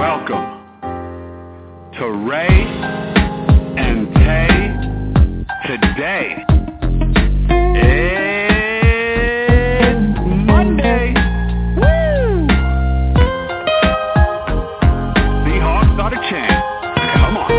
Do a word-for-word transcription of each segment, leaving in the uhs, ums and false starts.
Welcome to Ray and Tay Today. It's Monday. Woo! Seahawks start a chant. Come on.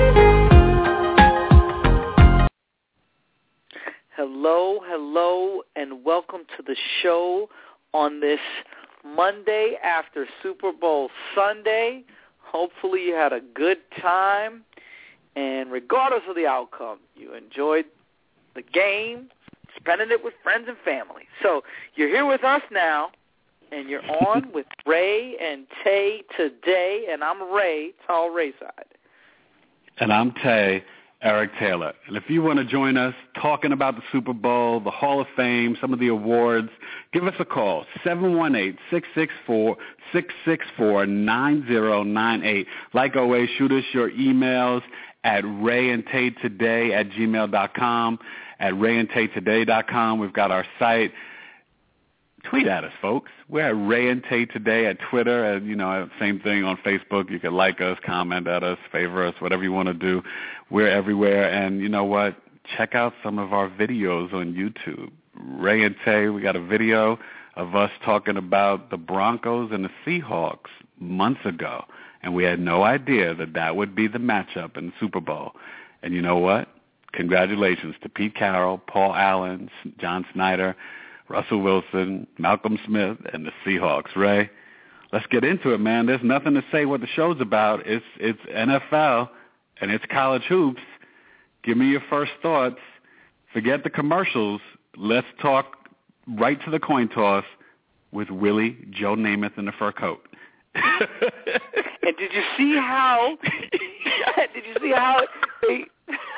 Hello, hello, and welcome to the show on this Monday after Super Bowl Sunday. Hopefully you had a good time, and regardless of the outcome, you enjoyed the game, spending it with friends and family. So you're here with us now, and you're on with Ray and Tay Today, and I'm Ray, Tall Rayside. And I'm Tay, Eric Taylor. And if you want to join us talking about the Super Bowl, the Hall of Fame, some of the awards, give us a call, seven one eight, six six four, six six four, nine zero nine eight. Like always, shoot us your emails at rayandtaytoday at gmail dot com, at rayandtaytoday dot com. We've got our site. Tweet at us, folks. We're at Ray and Tay Today at Twitter, and, you know, same thing on Facebook. You can like us, comment at us, favor us, whatever you want to do. We're everywhere, and you know what? Check out some of our videos on YouTube. Ray and Tay, we got a video of us talking about the Broncos and the Seahawks months ago, and we had no idea that that would be the matchup in the Super Bowl. And you know what? Congratulations to Pete Carroll, Paul Allen, John Snyder, Russell Wilson, Malcolm Smith, and the Seahawks. Ray, let's get into it, man. There's nothing to say what the show's about. It's it's N F L, and it's college hoops. Give me your first thoughts. Forget the commercials. Let's talk right to the coin toss with Willie Joe Namath in the fur coat. And did you see how, did you see how they,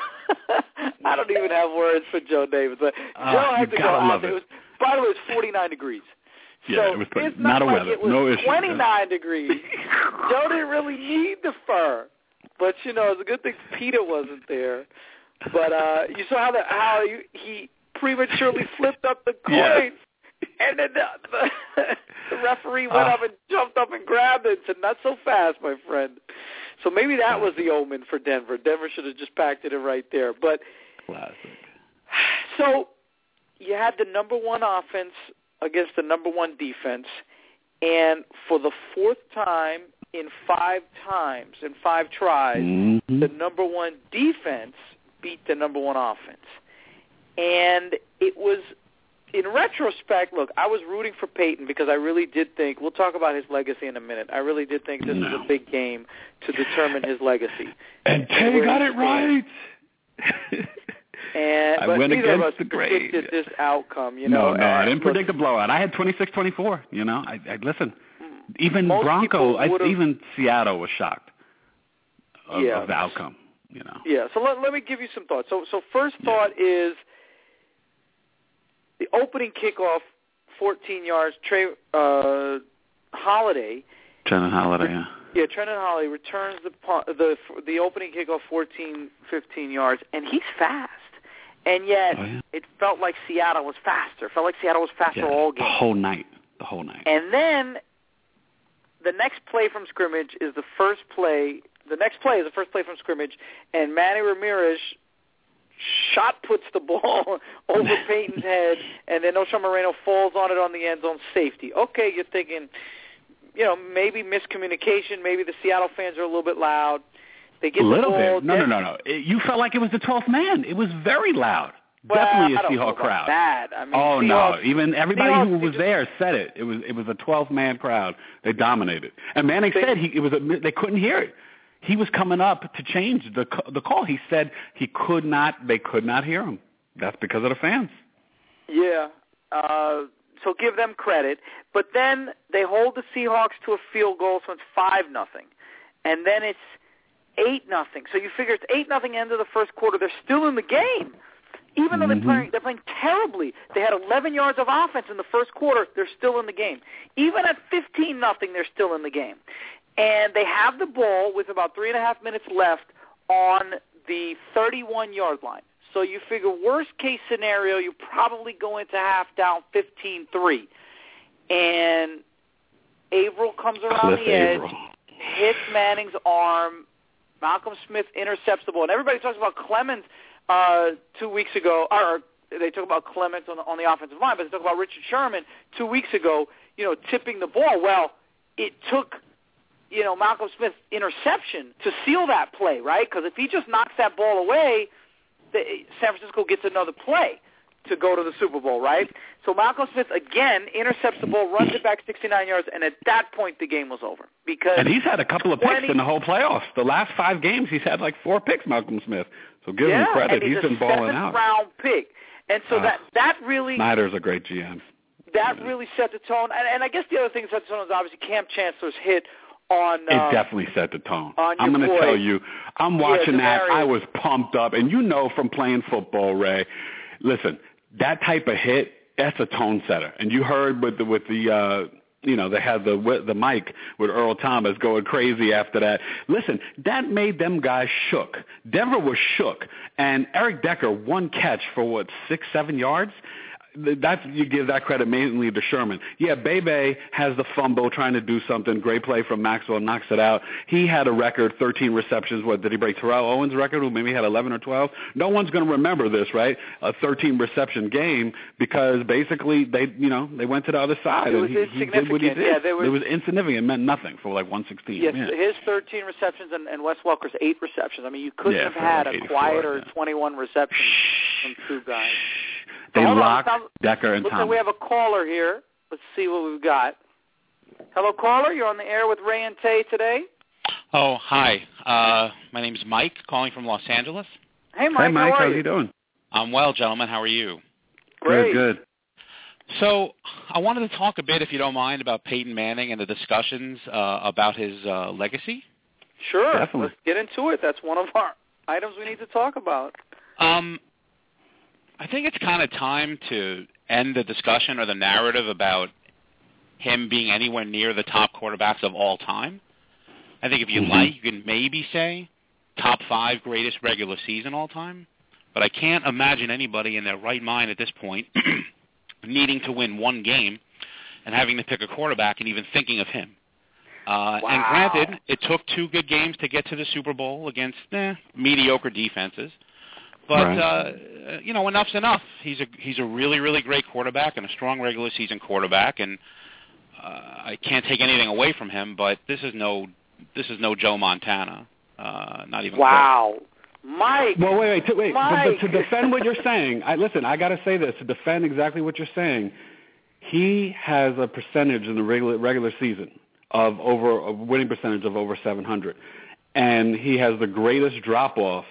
I don't even have words for Joe Namath, but uh, Joe had to go out there. It was, by the way, it's forty-nine degrees. Yeah, so it was it's not, not a like weather. It was no issue. twenty-nine degrees. Joe didn't really need the fur, but you know, it's a good thing Peter wasn't there. But uh, you saw how the, how he, he prematurely flipped up the coin, yes. and then the, the, the referee went uh, up and jumped up and grabbed it and said, "Not so fast, my friend." So maybe that was the omen for Denver. Denver should have just packed it in right there. But classic. So you had the number one offense against the number one defense, and for the fourth time in five times, in five tries, mm-hmm. the number one defense beat the number one offense. And it was, in retrospect, look, I was rooting for Peyton because I really did think, we'll talk about his legacy in a minute, I really did think this no. was a big game to determine his legacy. And Tay got it right. And, I but went neither against of us the grain. predicted this outcome, you know. No, no, I didn't look, predict a blowout. I had twenty-six twenty-four, you know. I, I listen. Even Most Bronco, I, even Seattle was shocked of, yeah. of the outcome, you know. Yeah, so let, let me give you some thoughts. So, so first thought yeah. is the opening kickoff, fourteen yards, Trey uh, Holiday. Trenton Holiday, yeah. Yeah, Trenton Holiday returns the the the opening kickoff fourteen, fifteen yards, and he's fast. And yet, oh, yeah. it felt like Seattle was faster. It felt like Seattle was faster yeah, all game. The whole night. The whole night. And then the next play from scrimmage is the first play. The next play is the first play from scrimmage, and Manny Ramirez shot puts the ball over Peyton's head, and then O'Shawn Moreno falls on it on the end zone safety. Okay, you're thinking, you know, maybe miscommunication. Maybe the Seattle fans are a little bit loud. They get a little the ball, bit. No, no, no, no. It, you felt like it was the twelfth man. It was very loud. Well, Definitely a I don't know Seahawk about crowd. That. I mean, oh Seahawks, no! Even everybody Seahawks, who was just, there said it. It was it was a twelve-man crowd. They dominated. And Manning they, said he it was a, they couldn't hear it. He was coming up to change the the call. He said he could not. They could not hear him. That's because of the fans. Yeah. Uh, so give them credit. But then they hold the Seahawks to a field goal, so it's five nothing, and then it's eight nothing. So you figure it's eight nothing end of the first quarter. They're still in the game. Even though mm-hmm. they're playing, they're playing terribly. They had eleven yards of offense in the first quarter. They're still in the game. Even at fifteen nothing, they're still in the game. And they have the ball with about three and a half minutes left on the thirty-one-yard line. So you figure worst-case scenario, you probably go into half down fifteen three. And Averill comes around Cliff the edge, Averill. hits Manning's arm. Malcolm Smith intercepts the ball. And everybody talks about Clemens uh, two weeks ago, or they talk about Clemens on the, on the offensive line, but they talk about Richard Sherman two weeks ago, you know, tipping the ball. Well, it took, you know, Malcolm Smith's interception to seal that play, right? Because if he just knocks that ball away, the, San Francisco gets another play to go to the Super Bowl, right? So Malcolm Smith, again, intercepts the ball, runs it back sixty-nine yards, and at that point the game was over. Because and he's had a couple of picks in the whole playoffs. The last five games he's had like four picks, Malcolm Smith. So give yeah, him credit. And he's, he's been balling out. round pick. And so uh, that, that really... Snyder's a great G M. That yeah. really set the tone. And, and I guess the other thing that set the tone is obviously Cam Chancellor's hit on... Uh, it definitely set the tone. I'm going to tell you, I'm watching yeah, that. I was pumped up. And you know from playing football, Ray, listen, that type of hit, that's a tone setter. And you heard with the, with the uh, you know, they had the the mic with Earl Thomas going crazy after that. Listen, that made them guys shook. Denver was shook. And Eric Decker, one catch for, what, six, seven yards? That's, you give that credit mainly to Sherman. Yeah, Bebe has the fumble trying to do something. Great play from Maxwell, knocks it out. He had a record, thirteen receptions. What, did he break Terrell Owens' record, who maybe had eleven or twelve? No one's going to remember this, right? A thirteen reception game, because basically they, you know, they went to the other side. It was and he, insignificant. He did what he did. Yeah, there was, it was insignificant. It meant nothing for like one sixteen. Yes, yeah. His thirteen receptions and, and Wes Welker's eight receptions. I mean, you couldn't yeah, have had like a quieter yeah. twenty-one receptions from two guys. They so locked on, Decker and Looks Thomas. like we have a caller here. Let's see what we've got. Hello, caller. You're on the air with Ray and Tay today. Oh, hi. Uh, my name's Mike, calling from Los Angeles. Hey, Mike. Hey, Mike. How are how you? you doing? I'm well, gentlemen. How are you? Great. Good, good. So I wanted to talk a bit, if you don't mind, about Peyton Manning and the discussions uh, about his uh, legacy. Sure. Definitely. Let's get into it. That's one of our items we need to talk about. Um, I think it's kind of time to end the discussion or the narrative about him being anywhere near the top quarterbacks of all time. I think if you mm-hmm. like, you can maybe say top five greatest regular season all time. But I can't imagine anybody in their right mind at this point needing to win one game and having to pick a quarterback and even thinking of him. Uh, wow. And granted, it took two good games to get to the Super Bowl against eh, mediocre defenses. But, right. uh, you know, enough's enough. He's a he's a really, really great quarterback and a strong regular season quarterback, and uh, I can't take anything away from him, but this is no this is no Joe Montana. Uh, not even Wow. Close. Mike. Well, wait, wait, to, wait. Mike. To, to defend what you're saying, I, listen, I got to say this. To defend exactly what you're saying, he has a percentage in the regular, regular season of over a winning percentage of over seven hundred, and he has the greatest drop-off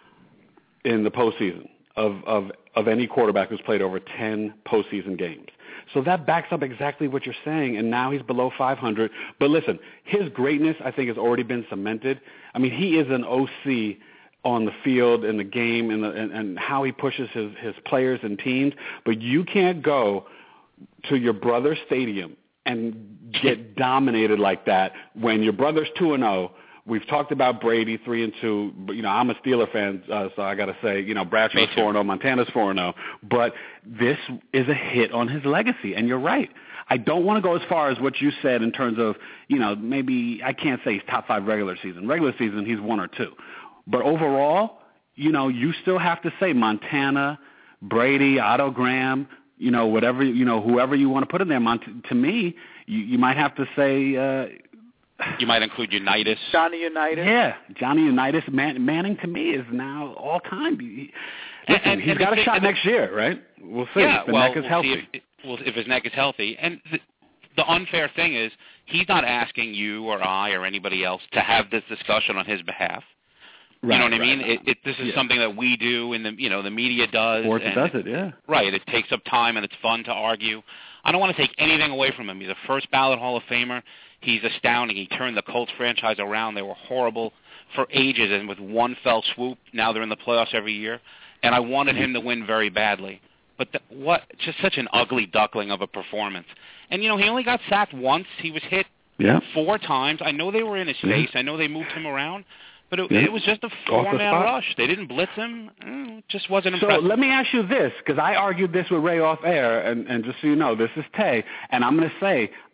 in the postseason of, of, of any quarterback who's played over ten postseason games. So that backs up exactly what you're saying, and now he's below five hundred. But listen, his greatness, I think, has already been cemented. I mean, he is an O C on the field and the game and, the, and, and how he pushes his, his players and teams. But you can't go to your brother's stadium and get dominated like that when your brother's two and oh. We've talked about Brady three and two. But, you know, I'm a Steeler fan, uh, so I got to say, you know, Bradshaw's four and oh, Montana's four and oh. But this is a hit on his legacy, and you're right. I don't want to go as far as what you said in terms of, you know, maybe I can't say he's top five regular season. Regular season, he's one or two. But overall, you know, you still have to say Montana, Brady, Otto Graham, you know, whatever, you know, whoever you want to put in there. Mont- to me, you, you might have to say. Uh, You might include Unitas. Johnny Unitas. Yeah, Johnny Unitas. Man, Manning to me is now all time. He, listen, and, and, he's and got a thing, shot next year, right? We'll see. Yeah, if the well, neck is we'll healthy. See if, well, if his neck is healthy. And the, the unfair thing is, he's not asking you or I or anybody else to have this discussion on his behalf. Right, you know what I right. mean? It, it, this is yeah. something that we do, and the you know the media does. Sports and does it, yeah. Right. It takes up time, and it's fun to argue. I don't want to take anything away from him. He's a first ballot Hall of Famer. He's astounding. He turned the Colts franchise around. They were horrible for ages, and with one fell swoop, now they're in the playoffs every year. And I wanted him to win very badly. But the, what? Just such an ugly duckling of a performance. And, you know, he only got sacked once. He was hit yeah. four times. I know they were in his yeah. face. I know they moved him around. But it, yeah. it was just a four-man rush. They didn't blitz him. It just wasn't impressive. So let me ask you this, because I argued this with Ray off air, and, and just so you know, this is Tay, and I'm going to say,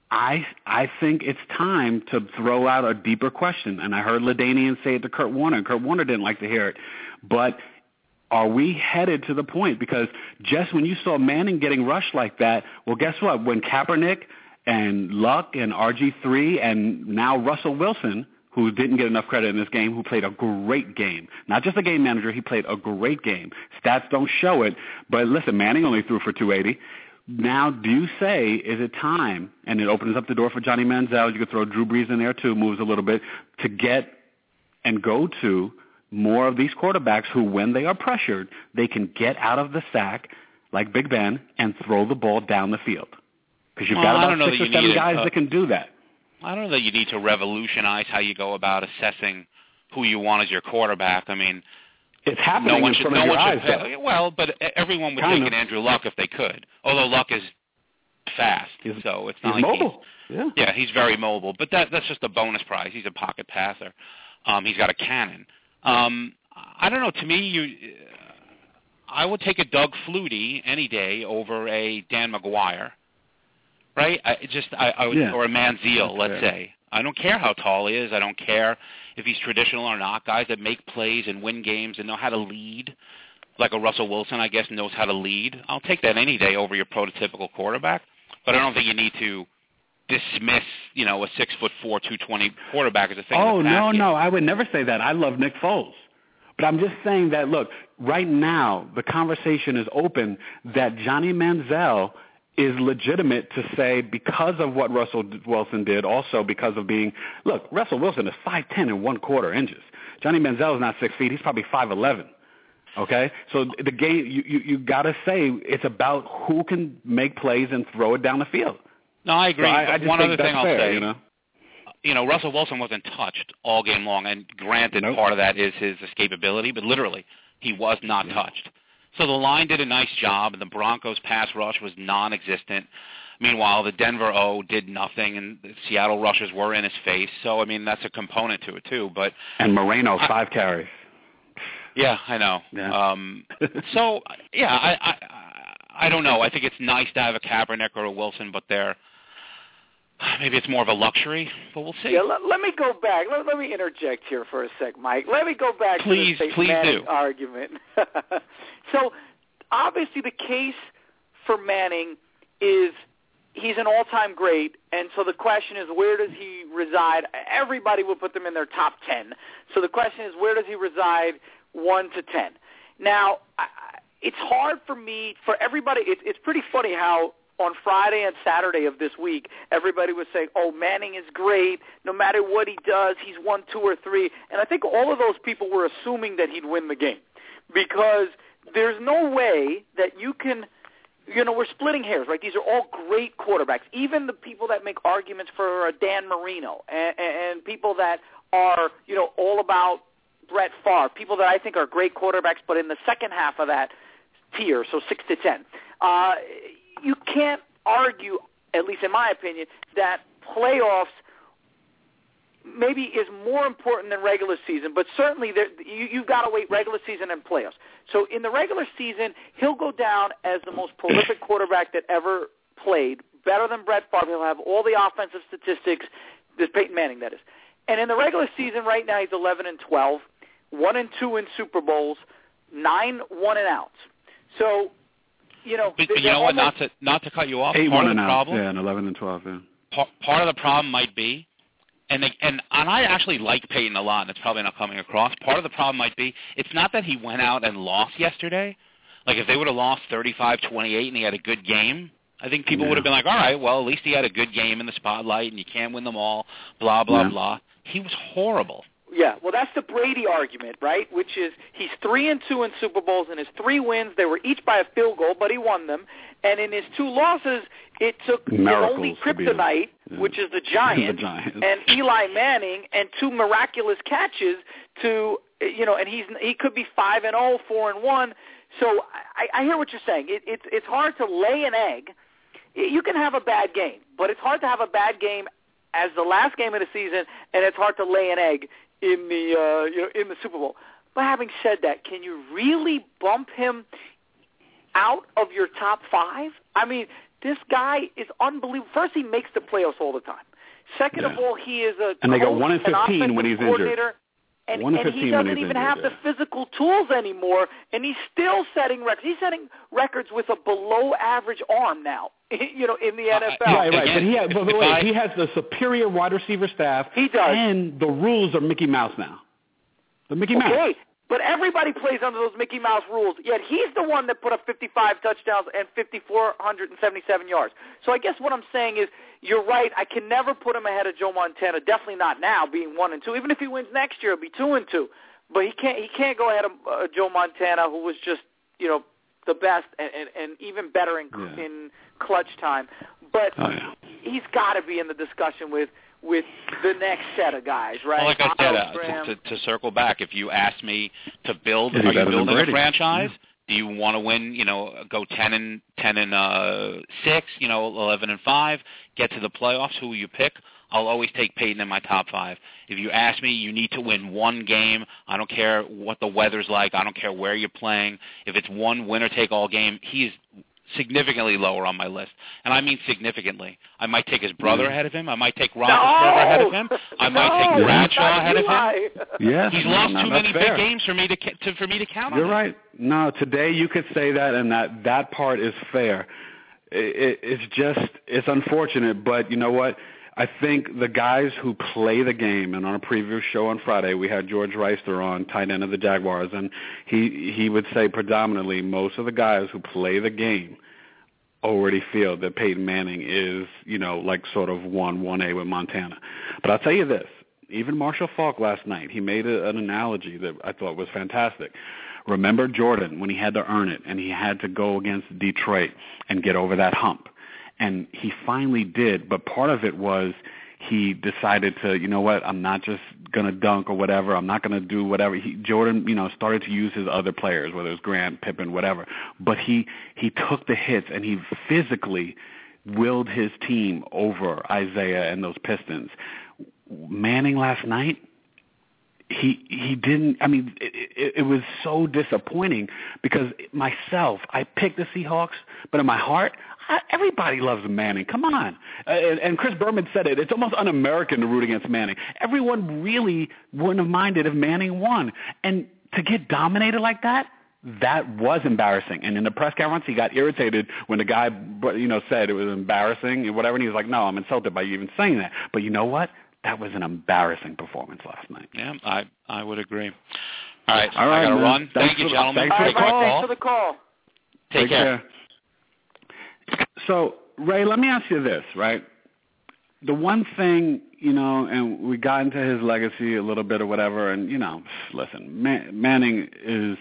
I I think it's time to throw out a deeper question. And I heard LaDainian say it to Kurt Warner, and Kurt Warner didn't like to hear it. But are we headed to the point? Because just when you saw Manning getting rushed like that, well, guess what? When Kaepernick and Luck and R G three and now Russell Wilson, who didn't get enough credit in this game, who played a great game. Not just a game manager, he played a great game. Stats don't show it, but listen, Manning only threw for two eighty. Now, do you say, is it time, and it opens up the door for Johnny Manziel, you could throw Drew Brees in there too, moves a little bit, to get and go to more of these quarterbacks who, when they are pressured, they can get out of the sack, like Big Ben, and throw the ball down the field. Because you've well, got about six or seven guys uh, that can do that. I don't know that you need to revolutionize how you go about assessing who you want as your quarterback. I mean, it's happening no one in should, front no of your one eyes. Should pay, well, but everyone would kind take of. an Andrew Luck if they could, although Luck is fast, he's, so it's not he's like mobile. He's, yeah. yeah, he's very mobile, but that that's just a bonus prize. He's a pocket passer. Um, he's got a cannon. Um, I don't know. To me, you, I would take a Doug Flutie any day over a Dan McGuire, right? I just I, I would, yeah. or a Manziel, That's let's fair. say. I don't care how tall he is. I don't care if he's traditional or not. Guys that make plays and win games and know how to lead, like a Russell Wilson, I guess, knows how to lead. I'll take that any day over your prototypical quarterback. But I don't think you need to dismiss, you know, a six foot four, two twenty quarterback as a thing. Oh no, game. no, I would never say that. I love Nick Foles, but I'm just saying that. Look, right now the conversation is open that Johnny Manziel is legitimate to say because of what Russell Wilson did, also because of being, look, Russell Wilson is five ten and one quarter inches. Johnny Manziel is not six feet. He's probably five eleven. Okay? So the game, you, you, you got to say it's about who can make plays and throw it down the field. No, I agree. So I, I just one think other that's thing I'll fair, say, you know? you know, Russell Wilson wasn't touched all game long, and granted, Nope. part of that is his escapability, but literally, he was not yeah. touched. So the line did a nice job, and the Broncos' pass rush was non-existent. Meanwhile, the Denver O did nothing, and the Seattle rushers were in his face. So, I mean, that's a component to it, too. But And Moreno, I, five carries. Yeah, I know. Yeah. Um, so, yeah, I, I I don't know. I think it's nice to have a Kaepernick or a Wilson, but they're maybe it's more of a luxury, but we'll see. Yeah, let, let me go back. Let, let me interject here for a sec, Mike. Let me go back please, to the please Manning do. argument. So, obviously the case for Manning is he's an all-time great, and so the question is, where does he reside? Everybody would put them in their top ten. So the question is, where does he reside one to ten? Now, I, it's hard for me, for everybody, it, it's pretty funny how on Friday and Saturday of this week, everybody was saying, oh, Manning is great. No matter what he does, he's won two or three. And I think all of those people were assuming that he'd win the game because there's no way that you can – you know, we're splitting hairs, right? These are all great quarterbacks. Even the people that make arguments for uh, Dan Marino and, and people that are, you know, all about Brett Favre, people that I think are great quarterbacks, but in the second half of that tier, so six to ten, uh, you can't argue, at least in my opinion, that playoffs maybe is more important than regular season, but certainly there, you, you've got to wait regular season and playoffs. So in the regular season, he'll go down as the most prolific quarterback that ever played, better than Brett Favre. He'll have all the offensive statistics, this Peyton Manning, that is. And in the regular season right now, he's eleven and twelve, one and two in Super Bowls, nine one and outs. So, you know, but, but you know what? Not to not to cut you off. Eight part one of the and problem, out. Yeah, and eleven and twelve. Yeah. Part, part of the problem might be. And, they, and and I actually like Peyton a lot, and it's probably not coming across. Part of the problem might be it's not that he went out and lost yesterday. Like if they would have lost thirty-five twenty-eight and he had a good game, I think people yeah. would have been like, all right, well, at least he had a good game in the spotlight, and you can't win them all, blah, blah, yeah. blah. He was horrible. Yeah, well, that's the Brady argument, right, which is he's three and two in Super Bowls, and his three wins, they were each by a field goal, but he won them. And in his two losses, it took Miracles only to be kryptonite, yeah. which is the Giants, the Giants, and Eli Manning, and two miraculous catches to, you know, and he's he could be five and oh, four and one. So I, I hear what you're saying. It, it's it's hard to lay an egg. You can have a bad game, but it's hard to have a bad game as the last game of the season, and it's hard to lay an egg in the uh, you know in the Super Bowl. But having said that, can you really bump him out of your top five? I mean, This guy is unbelievable. First, he makes the playoffs all the time. Second yeah. of all, he is a and they coach, go one in fifteen when he's injured. And, one in and he when doesn't he's even injured, have yeah. the physical tools anymore, and he's still setting records. He's setting records with a below-average arm now, you know, in the N F L. Uh, right, right. Again, but he, has, but wait, I, he has the superior wide receiver staff. He does. And the rules are Mickey Mouse now. The Mickey Mouse. Okay, but everybody plays under those Mickey Mouse rules, yet he's the one that put up fifty-five touchdowns and five thousand four hundred seventy-seven yards. So I guess what I'm saying is, you're right, I can never put him ahead of Joe Montana, definitely not now, being one and two. Even if he wins next year, it'll be two and two. But he can't he can't go ahead of uh, Joe Montana, who was just, you know, the best and, and, and even better in yeah. in clutch time. But oh, yeah. he's got to be in the discussion with with the next set of guys, right? Well, like I said, uh, to, to, to circle back, if you ask me to build, are you building a franchise? Yeah. Do you want to win? You know, go ten and ten and uh, six. You know, eleven and five. Get to the playoffs. Who will you pick? I'll always take Peyton in my top five. If you ask me, you need to win one game. I don't care what the weather's like. I don't care where you're playing. If it's one winner-take-all game, he's significantly lower on my list. And I mean significantly. I might take his brother ahead of him. I might take Roethlisberger no! ahead of him. I no! might take Bradshaw ahead of him. Yeah, He's lost no, too no, many fair. big games for me to, to for me to count You're on. You're right. No, today you could say that, and that, that part is fair. It, it, it's just, it's unfortunate, but you know what? I think the guys who play the game, and on a previous show on Friday, we had George Reister on, tight end of the Jaguars, and he he would say predominantly most of the guys who play the game already feel that Peyton Manning is, you know, like sort of one, one A with Montana. But I'll tell you this, even Marshall Faulk last night, he made a, an analogy that I thought was fantastic. Remember Jordan when he had to earn it, and he had to go against Detroit and get over that hump. And he finally did, but part of it was he decided to, you know what, I'm not just going to dunk or whatever. I'm not going to do whatever. He, Jordan, you know, started to use his other players, whether it was Grant, Pippen, whatever. But he, he took the hits, and he physically willed his team over Isaiah and those Pistons. Manning last night, he he didn't. I mean, it, it, it was so disappointing because myself, I picked the Seahawks, but in my heart, I, everybody loves Manning. Come on. Uh, and, and Chris Berman said it. It's almost un-American to root against Manning. Everyone really wouldn't have minded if Manning won. And to get dominated like that, that was embarrassing. And in the press conference, he got irritated when the guy, you know, said it was embarrassing and whatever. And he was like, no, I'm insulted by you even saying that. But you know what? That was an embarrassing performance last night. Yeah, I I would agree. All right, All right, I got to man. run. Thanks Thank you, for, gentlemen. Thanks for the call. Thanks for the call. Take, Take care. care. So, Ray, let me ask you this, right? The one thing, you know, and we got into his legacy a little bit or whatever, and, you know, listen, Man- Manning is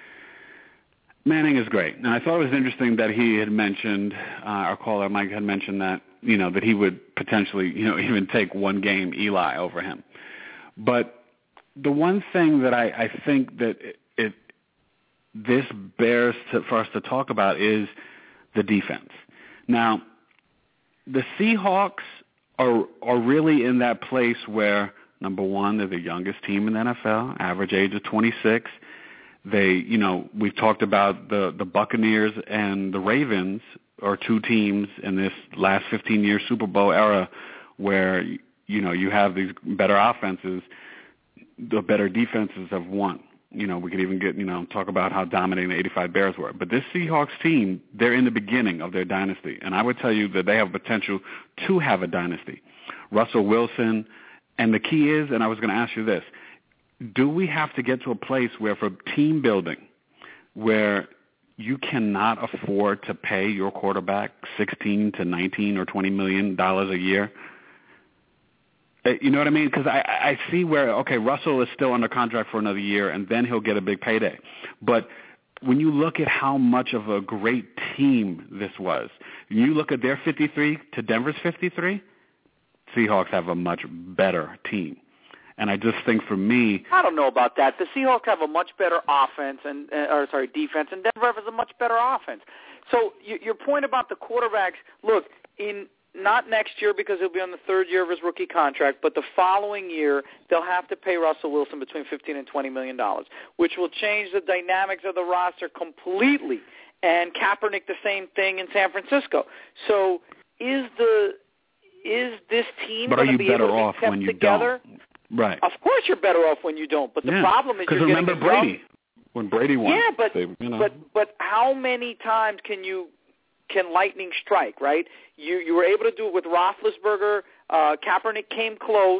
Manning is great. And I thought it was interesting that he had mentioned, uh, our caller Mike had mentioned that, you know, that he would potentially, you know, even take one game Eli over him. But the one thing that I, I think that it, it this bears to, for us to talk about is the defense. Now, the Seahawks are are really in that place where, number one, they're the youngest team in the N F L, average age of twenty-six. They, you know, we've talked about the, the Buccaneers and the Ravens are two teams in this last fifteen-year Super Bowl era where, you know, you have these better offenses, the better defenses have won. You know, we could even get, you know, talk about how dominating the eighty-five Bears were. But this Seahawks team, they're in the beginning of their dynasty. And I would tell you that they have potential to have a dynasty. Russell Wilson, and the key is, and I was going to ask you this, do we have to get to a place where for team building, where you cannot afford to pay your quarterback sixteen to nineteen or twenty million dollars a year? You know what I mean? Because I, I see where, okay, Russell is still under contract for another year, and then he'll get a big payday. But when you look at how much of a great team this was, you look at their fifty-three to Denver's fifty-three, Seahawks have a much better team. And I just think for me, I don't know about that. The Seahawks have a much better offense, and uh, or sorry, defense, and Denver has a much better offense. So you, your point about the quarterbacks, look, in not next year because he'll be on the third year of his rookie contract, but the following year they'll have to pay Russell Wilson between fifteen and twenty million dollars, which will change the dynamics of the roster completely. and Kaepernick the same thing in San Francisco. So is the is this team going to be able to be kept together? Don't. Right. Of course you're better off when you don't. But the yeah. problem is you're remember getting Brady young. when Brady won. Yeah, but they, you know. but but how many times can you can lightning strike? Right. You you were able to do it with Roethlisberger. Uh, Kaepernick came close.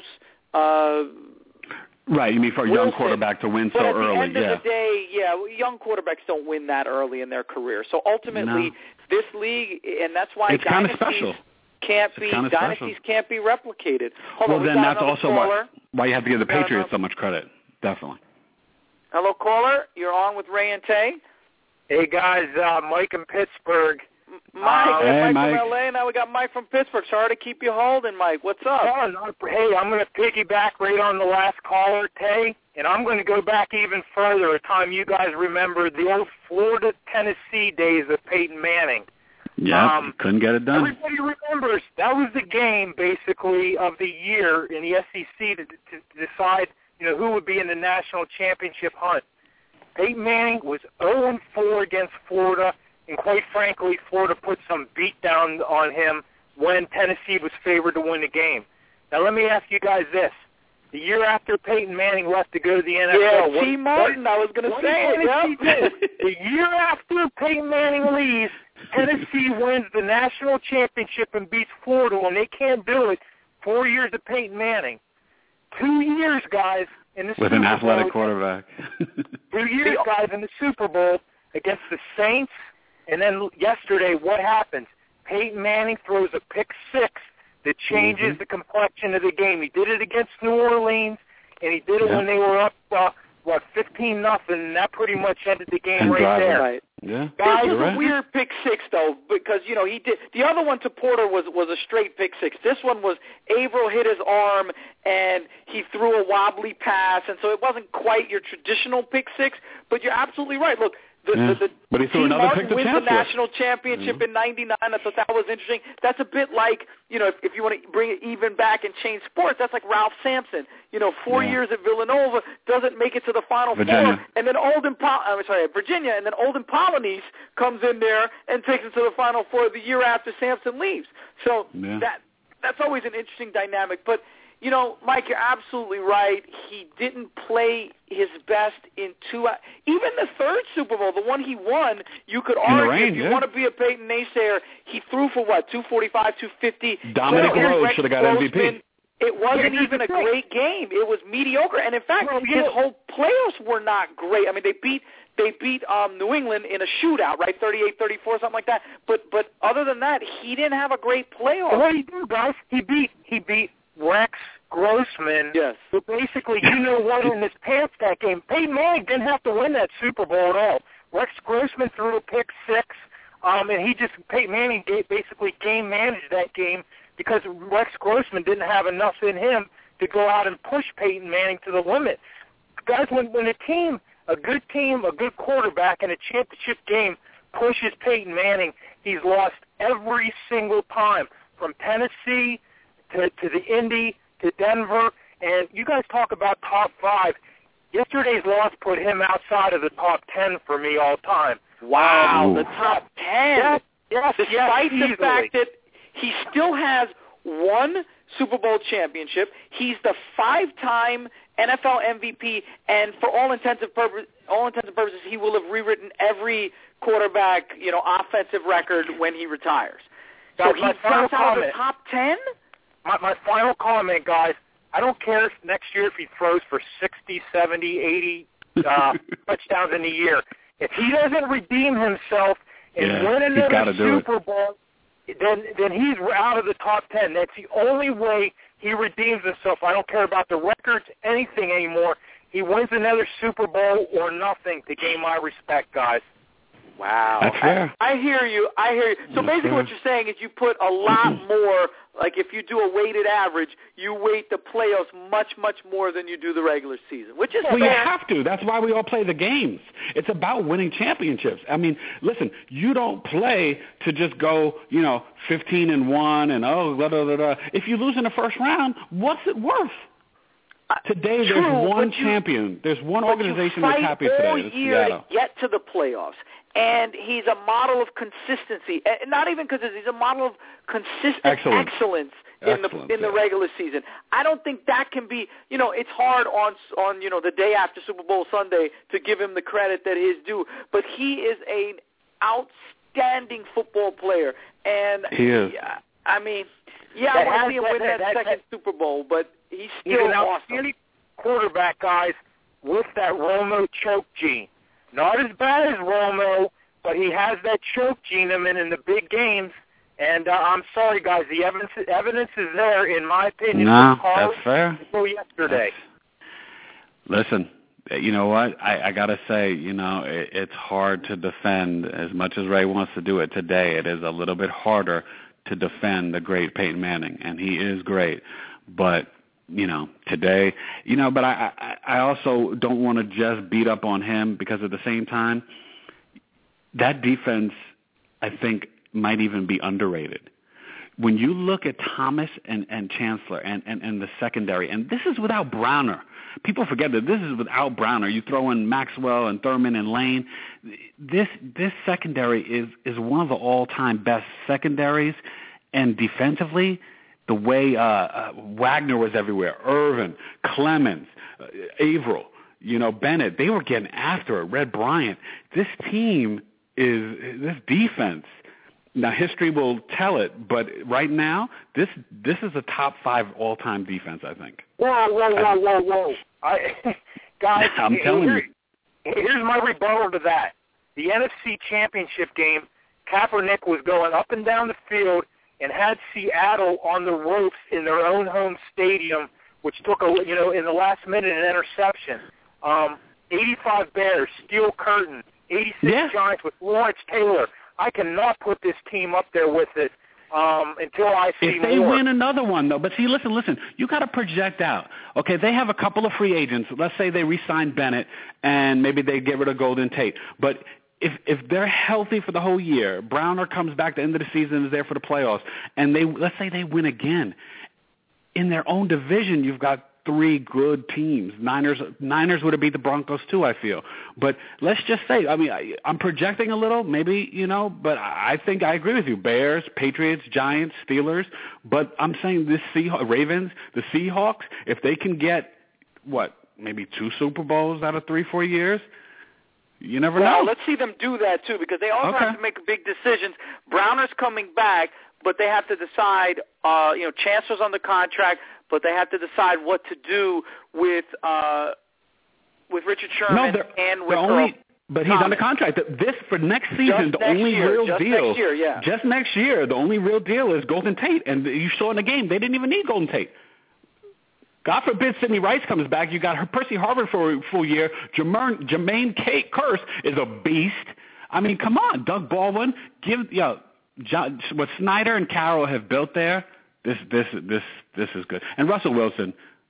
Uh, right. You mean for a Wilson, young quarterback to win so but at early? the end yeah. of the day, yeah, young quarterbacks don't win that early in their career. So ultimately, no. this league, and that's why it's kind of dynasties special. Can't it's be kind of dynasties special. can't be replicated. Hold well, on, we then got that's also caller. why, why you have to give the Yeah, Patriots no. so much credit. Definitely. Hello, caller. You're on with Ray and Tay. Hey guys, uh, Mike in Pittsburgh. Mike, uh, we have hey, Mike, Mike from L A. Now we got Mike from Pittsburgh. Sorry to keep you holding, Mike. What's up? Oh, no, hey, I'm going to piggyback right on the last caller, Tay, and I'm going to go back even further, a time you guys remember the old Florida-Tennessee days of Peyton Manning. Yeah, um, couldn't get it done. Everybody remembers that was the game, basically, of the year in the S E C to, to, to decide, you know, who would be in the national championship hunt. Peyton Manning was oh and four against Florida, and quite frankly, Florida put some beat down on him when Tennessee was favored to win the game. Now, let me ask you guys this. The year after Peyton Manning left to go to the N F L. Yeah, T. Martin, I was going to say it. Yep. The year after Peyton Manning leaves, Tennessee wins the national championship and beats Florida when they can't do it. Four years of Peyton Manning. Two years, guys, in the With Super an athletic Bowl. quarterback. Two years, guys, in the Super Bowl against the Saints. And then yesterday, what happens? Peyton Manning throws a pick six that changes mm-hmm. the complexion of the game. He did it against New Orleans, and he did it yeah. when they were up, uh, what, fifteen nothing, and that pretty much ended the game and right driving. there. Right. Yeah. Guys, You're it was right. a weird pick six, though, because, you know, he did. The other one to Porter was was a straight pick six. This one was Averill hit his arm, and he threw a wobbly pass, and so it wasn't quite your traditional pick six, but you're absolutely right. Look, the, yeah. the, the but he threw T. another Martin pick to wins the Chancellor. national championship mm-hmm. in ninety-nine. I thought that was interesting. That's a bit like, you know, if, if you want to bring it even back and change sports, that's like Ralph Sampson. You know, four yeah. years at Villanova, doesn't make it to the Final Virginia. Four, and then Olden, Pol- I'm sorry, Virginia, and then Olden Polynice comes in there and takes it to the Final Four the year after Sampson leaves. So yeah. that that's always an interesting dynamic. But, you know, Mike, you're absolutely right. He didn't play his best in two – even the third Super Bowl, the one he won, you could argue, rain, if you yeah. want to be a Peyton naysayer, he threw for, what, two forty-five, two fifty. Dominic So, Rhodes Rex should have got M V P. Grossman, it wasn't Yeah, even a the thing. great game. It was mediocre. And, in fact, Well, you his know- whole playoffs were not great. I mean, they beat – They beat um, New England in a shootout, right, thirty-eight thirty-four, something like that. But but other than that, he didn't have a great playoff. Well, what did he do, guys? He beat he beat Rex Grossman. Yes. So basically, you know what, in his pants that game, Peyton Manning didn't have to win that Super Bowl at all. Rex Grossman threw a pick six, um, and he just Peyton Manning gave, basically game managed that game because Rex Grossman didn't have enough in him to go out and push Peyton Manning to the limit. Guys, when when a team, a good team, a good quarterback in a championship game pushes Peyton Manning, he's lost every single time, from Tennessee to, to the Indy to Denver. And you guys talk about top five. Yesterday's loss put him outside of the top ten for me all time. Wow, Ooh. the top ten. Yes, yes, Despite yes, the fact that he still has one Super Bowl championship, he's the five-time N F L M V P, and for all intents and purposes, all intents and purposes, he will have rewritten every quarterback, you know, offensive record when he retires. So Guys, he my final drops out of the comment. top ten? My, my final comment, guys, I don't care if next year if he throws for sixty, seventy, eighty uh, touchdowns in a year. If he doesn't redeem himself and Yeah, win he's gotta another do it. Super Bowl, then then he's out of the top ten. That's the only way he redeems himself. I don't care about the records, anything anymore. He wins another Super Bowl or nothing to gain my respect, guys. Wow. That's fair. I, I hear you. I hear you. So That's basically fair. what you're saying is you put a lot more, like if you do a weighted average, you weight the playoffs much, much more than you do the regular season, which is Well, you fair. have to. That's why we all play the games. It's about winning championships. I mean, listen, you don't play to just go, you know, fifteen and one and oh, blah, blah, blah, blah. If you lose in the first round, what's it worth? Today, True, there's one you, champion. There's one organization that's happy today. all It's year Seattle. to get to the playoffs. And he's a model of consistency. And not even consistency. He's a model of consistent excellence, excellence in excellence, the in the yeah. regular season. I don't think that can be. You know, it's hard on on you know the day after Super Bowl Sunday to give him the credit that is due. But he is an outstanding football player. And he is. Yeah, I mean, yeah, that I want to has, see him that, win that, that, that second that, Super Bowl, but he's he's still an awesome. outstanding quarterback, guys, with that Romo choke gene. Not as bad as Romo, but he has that choke gene in him in the big games. And uh, I'm sorry, guys, the evidence evidence is there, in my opinion. No, that's fair. Yesterday. That's, listen, you know what? I, I got to say, you know, it, it's hard to defend as much as Ray wants to do it today. It is a little bit harder to defend the great Peyton Manning, and he is great. But, you know, today, you know, but I, I, I also don't want to just beat up on him because at the same time, that defense, I think, might even be underrated. When you look at Thomas and, and Chancellor and, and, and the secondary, and this is without Browner. People forget that this is without Browner. You throw in Maxwell and Thurman and Lane. This this secondary is, is one of the all-time best secondaries. And defensively, the way uh, uh, Wagner was everywhere, Irvin, Clemens, uh, Averill, you know, Bennett, they were getting after it. Red Bryant. This team is, this defense, now history will tell it, but right now, this this is a top five all-time defense, I think. Whoa, whoa, whoa, whoa, whoa. I, guys, I'm telling here, you. Here's my rebuttal to that. The N F C Championship game, Kaepernick was going up and down the field and had Seattle on the ropes in their own home stadium, which took a, you know, in the last minute an interception. Um, eighty-five Bears, Steel Curtain, eighty-six yeah. Giants with Lawrence Taylor. I cannot put this team up there with it um, until I see If they more. win another one, though, but see, listen, listen, you got to project out. Okay, they have a couple of free agents. Let's say they re-sign Bennett, and maybe they get rid of Golden Tate. But if if they're healthy for the whole year, Browner comes back at the end of the season, is there for the playoffs, and they let's say they win again. In their own division, you've got three good teams. Niners Niners would have beat the Broncos too, I feel. But let's just say, I mean, I, I'm projecting a little, maybe, you know, but I think I agree with you. Bears, Patriots, Giants, Steelers. But I'm saying this Seahawks, Ravens, the Seahawks, if they can get, what, maybe two Super Bowls out of three, four years, you never well, know. Let's see them do that, too, because they also okay. have to make big decisions. Browner's coming back, but they have to decide, uh, you know, Chancellor's on the contract, but they have to decide what to do with uh, with Richard Sherman no, and with only, Earl But he's Thomas. under contract. This, for next season, just the next only year, real just deal. Next year, yeah. Just next year, the only real deal is Golden Tate. And you saw in the game, they didn't even need Golden Tate. God forbid Sidney Rice comes back. You got Percy Harvard for a full year. Jermaine, Jermaine Kate Curse is a beast. I mean, come on. Doug Baldwin, give, you know, John, what Snyder and Carroll have built there, this, this, this, this is good. And Russell Wilson,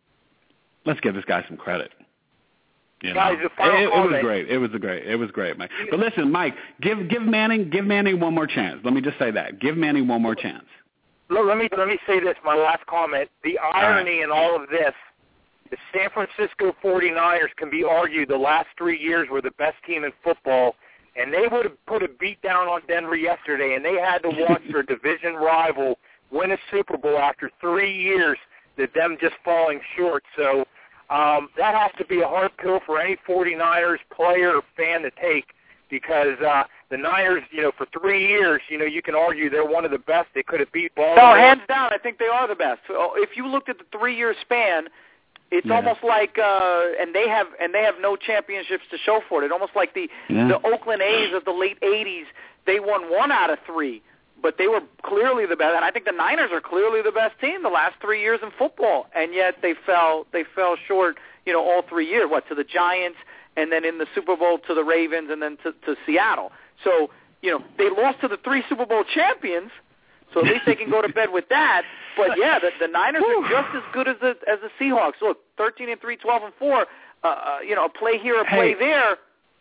let's give this guy some credit. You know, Guys, the final it, it was comment. great. It was a great. It was great, Mike. But listen, Mike, give give Manning give Manning one more chance. Let me just say that. Give Manning one more chance. Let, let me let me say this. My last comment. The irony in all of this: the San Francisco forty-niners can be argued the last three years were the best team in football, and they would have put a beat down on Denver yesterday, and they had to watch their division rival win a Super Bowl after three years. That them just falling short. So. Um, that has to be a hard pill for any forty-niners player or fan to take because uh, the Niners, you know, for three years, you know, you can argue they're one of the best. They could have beat Baltimore. No, hands down, I think they are the best. If you looked at the three-year span, it's yeah. almost like, uh, and they have and they have no championships to show for it. It's almost like the yeah. the Oakland A's of the late eighties. They won one out of three. But they were clearly the best, and I think the Niners are clearly the best team the last three years in football, and yet they fell they fell short, you know, all three years. What, to the Giants, and then in the Super Bowl to the Ravens, and then to, to Seattle. So, you know, they lost to the three Super Bowl champions, so at least they can go to bed with that. But yeah, the, the Niners are just as good as the as the Seahawks. Look, thirteen and three, twelve and four. Uh, uh, you know, a play here, a play hey, there.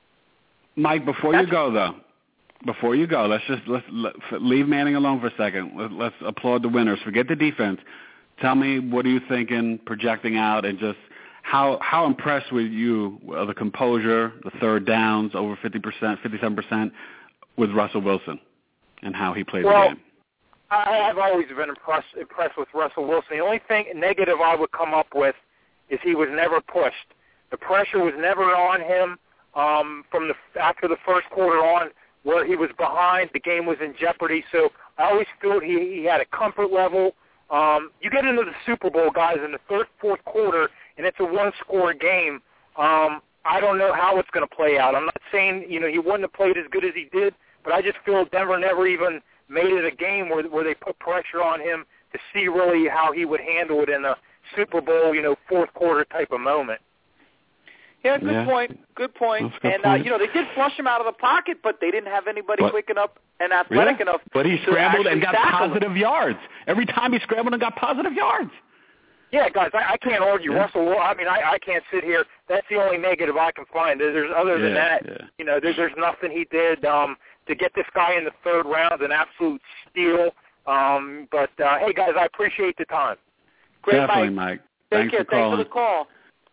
Mike, before That's, you go though. Before you go, let's just let's let, leave Manning alone for a second. Let, let's applaud the winners. Forget the defense. Tell me, what are you thinking, projecting out, and just how how impressed were you with the composure, the third downs, over fifty percent, fifty-seven percent with Russell Wilson and how he played well, the game? I, I've always been impressed, impressed with Russell Wilson. The only thing negative I would come up with is he was never pushed. The pressure was never on him um, from the after the first quarter on, where he was behind. The game was in jeopardy. So I always felt he, he had a comfort level. Um, you get into the Super Bowl, guys, in the third, fourth quarter, and it's a one-score game. Um, I don't know how it's going to play out. I'm not saying, you know, he wouldn't have played as good as he did, but I just feel Denver never even made it a game where where they put pressure on him to see really how he would handle it in a Super Bowl, you know, fourth quarter type of moment. Yeah, good yeah. point. Good point. Good and, point. Uh, you know, they did flush him out of the pocket, but they didn't have anybody But, quick enough and athletic yeah, enough But he to scrambled and actually got tackle positive him. yards. Every time he scrambled and got positive yards. Yeah, guys, I, I can't argue. Yeah. Russell, I mean, I, I can't sit here. That's the only negative I can find. There's other than Yeah, that, yeah. you know, there's, there's nothing he did um, to get this guy in the third round, an absolute steal. Um, but, uh, hey, guys, I appreciate the time. Great, Definitely, Mike. Mike. Take Thanks care. for calling. Thanks for the call.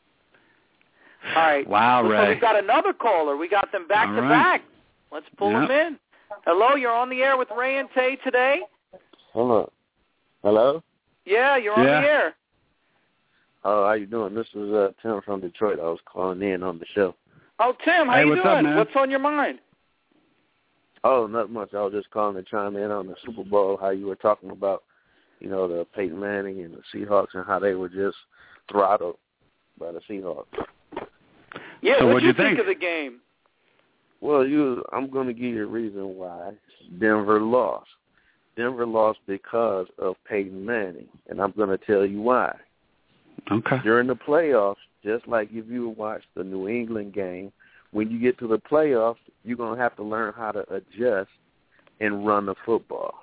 All right. Wow, Looks Ray. like we've got another caller. We got them back All to right. back. Let's pull Yep. them in. Hello, you're on the air with Ray and Tay today. Hello. Hello? Yeah, you're on Yeah. the air. Oh, how you doing? This is uh, Tim from Detroit. I was calling in on the show. Oh, Tim, how Hey, you what's doing? up, man? What's on your mind? Oh, not much. I was just calling to chime in on the Super Bowl, how you were talking about, you know, the Peyton Manning and the Seahawks and how they were just throttled by the Seahawks. Yeah, So what what'd do you you think think? of the game? Well, you, I'm going to give you a reason why Denver lost. Denver lost because of Peyton Manning, and I'm going to tell you why. Okay. During the playoffs, just like if you watch the New England game, when you get to the playoffs, you're going to have to learn how to adjust and run the football.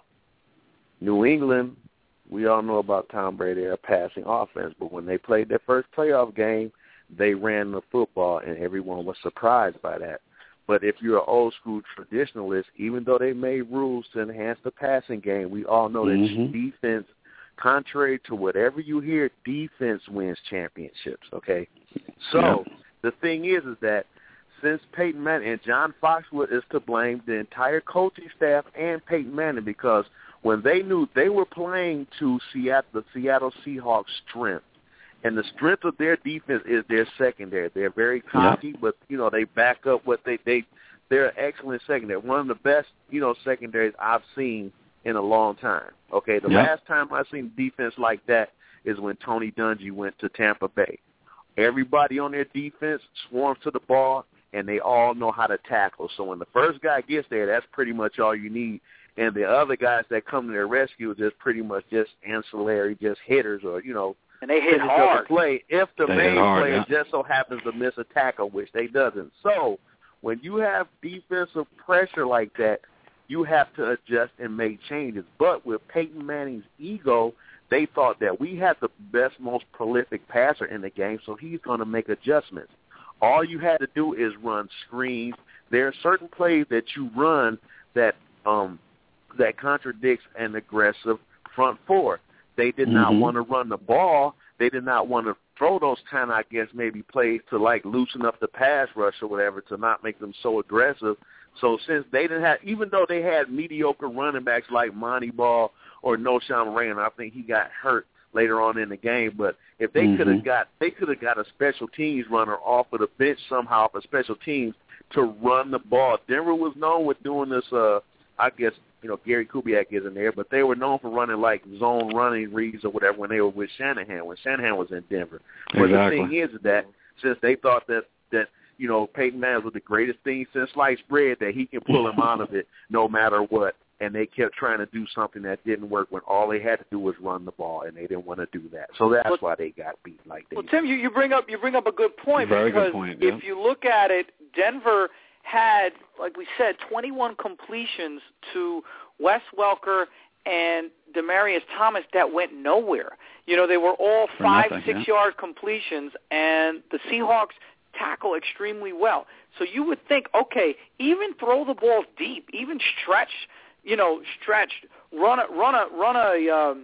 New England, we all know about Tom Brady, a passing offense, but when they played their first playoff game, they ran the football, and everyone was surprised by that. But if you're an old-school traditionalist, even though they made rules to enhance the passing game, we all know Mm-hmm. that defense, contrary to whatever you hear, defense wins championships, okay? So Yeah. the thing is is that since Peyton Manning, and John Foxwood is to blame, the entire coaching staff and Peyton Manning, because when they knew they were playing to Seattle, the Seattle Seahawks' strength, and the strength of their defense is their secondary. They're very cocky, but, you know, they back up what they, they they're an excellent secondary. One of the best, you know, secondaries I've seen in a long time. Okay, the Yep. last time I seen defense like that is when Tony Dungy went to Tampa Bay. Everybody on their defense swarms to the ball, and they all know how to tackle. So when the first guy gets there, that's pretty much all you need. And the other guys that come to their rescue are just pretty much just ancillary, just hitters or, you know, And they hit finish hard. up the play if the They main hit hard, player yeah. just so happens to miss a tackle, which they doesn't. So when you have defensive pressure like that, you have to adjust and make changes. But with Peyton Manning's ego, they thought that we had the best, most prolific passer in the game, so he's going to make adjustments. All you had to do is run screens. There are certain plays that you run that um, that contradicts an aggressive front four. They did not Mhm. want to run the ball. They did not want to throw those kind of, I guess, maybe plays to, like, loosen up the pass rush or whatever to not make them so aggressive. So since they didn't have, even though they had mediocre running backs like Monty Ball or Noshawn Rain, I think he got hurt later on in the game. But if they Mhm. could have got, they could have got a special teams runner off of the bench somehow for special teams to run the ball. Denver was known with doing this. Uh, I guess you know Gary Kubiak is in there, but they were known for running like zone running reads or whatever when they were with Shanahan. When Shanahan was in Denver, but Exactly. the thing is that since they thought that that you know Peyton Manning was the greatest thing since sliced bread, that he can pull him out of it no matter what. And they kept trying to do something that didn't work when all they had to do was run the ball, and they didn't want to do that. So that's Well, why they got beat like they Well, did. Tim, you, you bring up you bring up a good point Very good because point, if yeah. you look at it, Denver had, like we said, twenty-one completions to Wes Welker and Demaryius Thomas that went nowhere. You know, they were all For five, nothing, yeah. six-yard completions, and the Seahawks tackle extremely well. So you would think, okay, even throw the ball deep, even stretch, you know, stretch, run a run a run a um,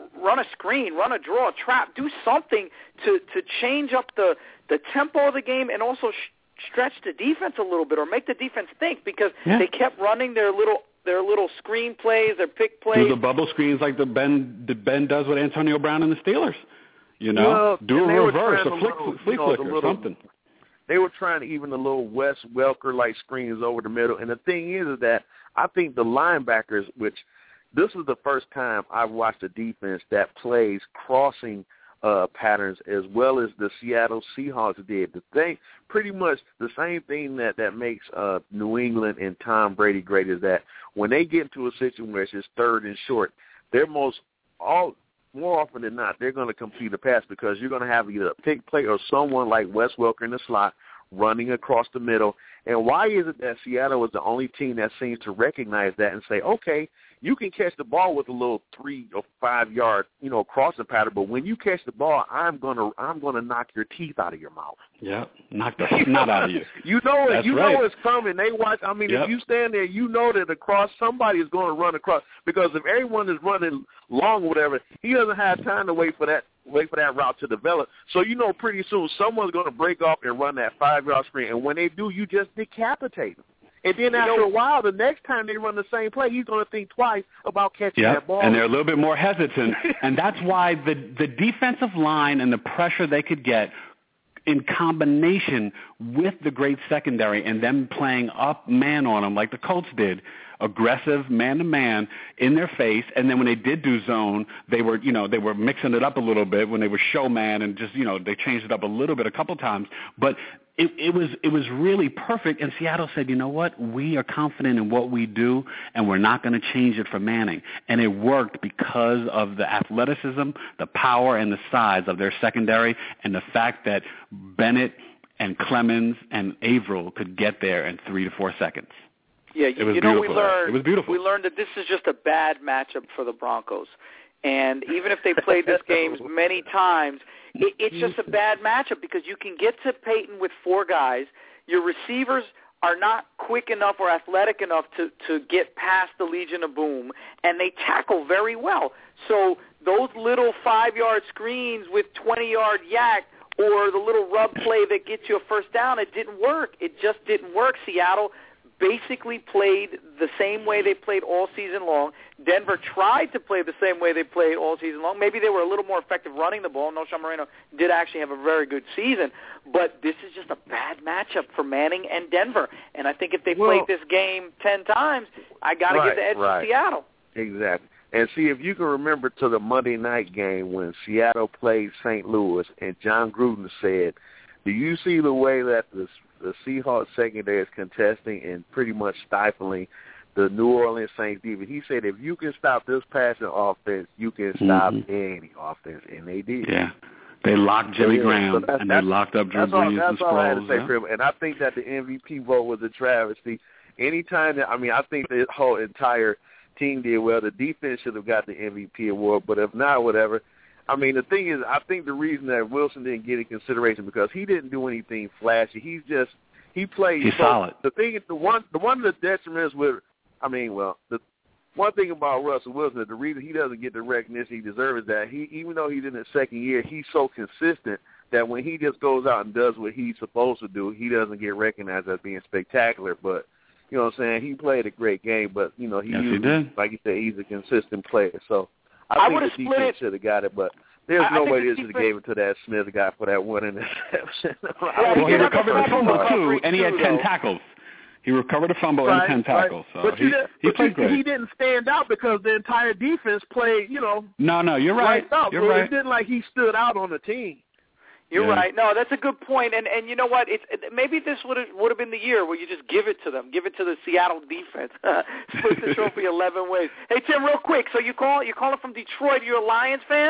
run a screen, run a draw, trap, do something to, to change up the, the tempo of the game and also sh- stretch the defense a little bit or make the defense think because yeah. they kept running their little their little screen plays, their pick plays. Do the bubble screens like the Ben the Ben does with Antonio Brown and the Steelers. You know, well, do a reverse, a flick, little, flea you know, flicker, little, something. They were trying to even the little Wes Welker-like screens over the middle. And the thing is, is that I think the linebackers, which this is the first time I've watched a defense that plays crossing uh, patterns as well as the Seattle Seahawks did. The thing, pretty much the same thing that, that makes uh, New England and Tom Brady great is that when they get into a situation where it's just third and short, they're most all more often than not, they're going to complete a pass because you're going to have either a pick play or someone like Wes Welker in the slot running across the middle. And why is it that Seattle is the only team that seems to recognize that and say, okay, you can catch the ball with a little three or five yard, you know, crossing pattern, but when you catch the ball, I'm gonna I'm gonna knock your teeth out of your mouth. Yeah, knock the snot out of you. You know it. That's you right. know it's coming. They watch. I mean, yep. if you stand there, you know that across somebody is going to run across because if everyone is running long or whatever, he doesn't have time to wait for that wait for that route to develop. So you know pretty soon someone's going to break off and run that five yard screen, and when they do, you just decapitate them. And then after a while, the next time they run the same play, he's going to think twice about catching yep. that ball. And they're a little bit more hesitant. And that's why the, the defensive line and the pressure they could get in combination with the great secondary and them playing up man on them like the Colts did, aggressive man-to-man in their face, and then when they did do zone, they were, you know, they were mixing it up a little bit when they were show man and just, you know, they changed it up a little bit a couple times. But it, it was it was really perfect, and Seattle said, you know what, we are confident in what we do, and we're not going to change it for Manning. And it worked because of the athleticism, the power, and the size of their secondary, and the fact that Bennett and Clemens and Averill could get there in three to four seconds. Yeah, it was you know, beautiful. we learned, it was beautiful. We learned that this is just a bad matchup for the Broncos. And even if they played this game many times, it, it's just a bad matchup because you can get to Peyton with four guys. Your receivers are not quick enough or athletic enough to, to get past the Legion of Boom, and they tackle very well. So those little five-yard screens with twenty-yard yak or the little rub play that gets you a first down, it didn't work. It just didn't work. Seattle basically played the same way they played all season long. Denver tried to play the same way they played all season long. Maybe they were a little more effective running the ball. Knowshon Moreno did actually have a very good season, but this is just a bad matchup for Manning and Denver. And I think if they well, played this game ten times, I got to right, give the edge right. to Seattle. Exactly. And see, if you can remember to the Monday night game when Seattle played Saint Louis and John Gruden said, do you see the way that the, the Seahawks secondary is contesting and pretty much stifling the New Orleans Saints defense? He said, if you can stop this passing offense, you can stop mm-hmm. any offense, and they did. Yeah. They locked Jimmy yeah, Graham, so and they locked up Drew Brees and Sproles. That's all I had to say yeah. for him. And I think that the M V P vote was a travesty. Anytime that, I mean, I think the whole entire team did well. The defense should have got the M V P award, but if not, whatever. I mean, the thing is, I think the reason that Wilson didn't get in consideration because he didn't do anything flashy. He's just he played. He's so, solid. The thing, the one, the one of the detriments with, I mean, well, the one thing about Russell Wilson is the reason he doesn't get the recognition he deserves is that he, even though he's in his second year, he's so consistent that when he just goes out and does what he's supposed to do, he doesn't get recognized as being spectacular. But you know what I'm saying? He played a great game, but you know he, yes, usually, he did. like you said, he's a consistent player. So. I, I think the defense should have got it, but there's I, no I way they the should have defense... gave it to that Smith guy for that one interception. Yeah, well, he recovered a fumble, too, too, and he had ten though. tackles. He recovered a fumble right, and ten tackles. Right. So but he, you did, he but played you, great. He didn't stand out because the entire defense played, you know. No, no, you're right. Out. You're so right. It didn't like he stood out on the team. You're yeah. right. No, that's a good point. And and you know what? It's it, maybe this would have would have been the year where you just give it to them, give it to the Seattle defense, split the trophy eleven ways. Hey Tim, real quick. So you call you calling from Detroit? You're a Lions fan?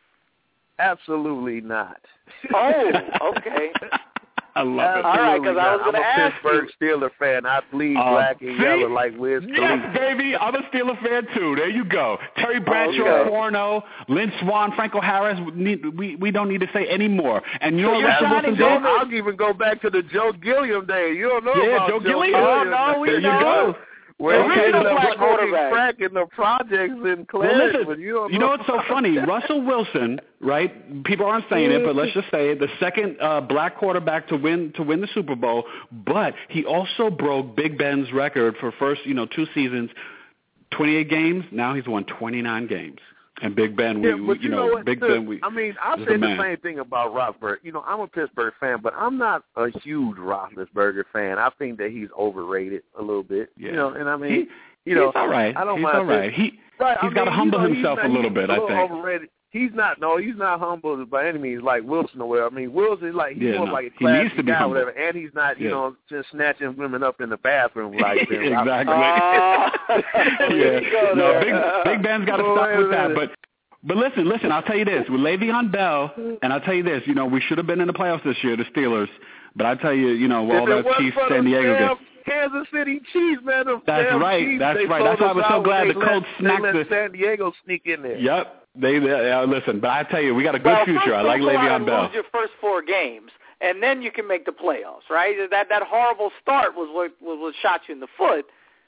Absolutely not. Oh, okay. I love it. All right, because I was going to ask I'm a Pittsburgh you. Steelers fan. I bleed uh, black and see? yellow like Wiz Khalifa. Yes, baby. I'm a Steeler fan, too. There you go. Terry Bradshaw, okay. Forno, Lynn Swan, Franco Harris. We, need, we, we don't need to say any more. And you So know you're Russell Johnny Wilson Joe- did? I'll even go back to the Joe Gilliam days. You don't know Yeah, about Joe Joe Gilliam. Oh, no, we there know. you go. Well, There is you no black quarterback. Crack in the projects in Clarence, well, listen, but you don't you know. know what's so funny? Russell Wilson, right? People aren't saying it, but let's just say it. The second uh, black quarterback to win to win the Super Bowl, but he also broke Big Ben's record for first, you know, two seasons, twenty-eight games. Now he's won twenty-nine games. And Big Ben, we, yeah, but you, you know, know what, Big too, Ben, we. I mean, I say say the the same thing about Roethlisberger. You know, I'm a Pittsburgh fan, but I'm not a huge Roethlisberger fan. I think that he's overrated a little bit. Yeah. You know, and I mean, he, you know, he's all right. I don't he's mind all right. it. He right, he's I got to mean, humble you know, himself not, a little bit. a I little think. Overrated. He's not. No, he's not humble by any means like Wilson or whatever. I mean, Wilson is like he's Yeah, more no. like a He needs classy to be guy, or humble. whatever, and he's not, you Yeah. know, just snatching women up in the bathroom like them. Exactly. Uh, yeah. go No, there. Big Big Ben's got to Oh, stop wait a with that. minute. But but listen, listen. I'll tell you this: with Le'Veon Bell, and I'll tell you this. You know, we should have been in the playoffs this year, the Steelers. But I tell you, you know, all If it that wasn't Chiefs for San them Diego damn game. Kansas City Chiefs, man. Them That's damn right. Chiefs, That's they right. That's why I was so sold us glad out the when Colts they let, smacked they let the. San Diego sneak in there. Yep. They, they uh, listen, but I tell you, we got a good well, future. first, I like first Le'Veon you Bell. lose your first four games, and then you can make the playoffs, right? That that horrible start was what was what shot you in the foot.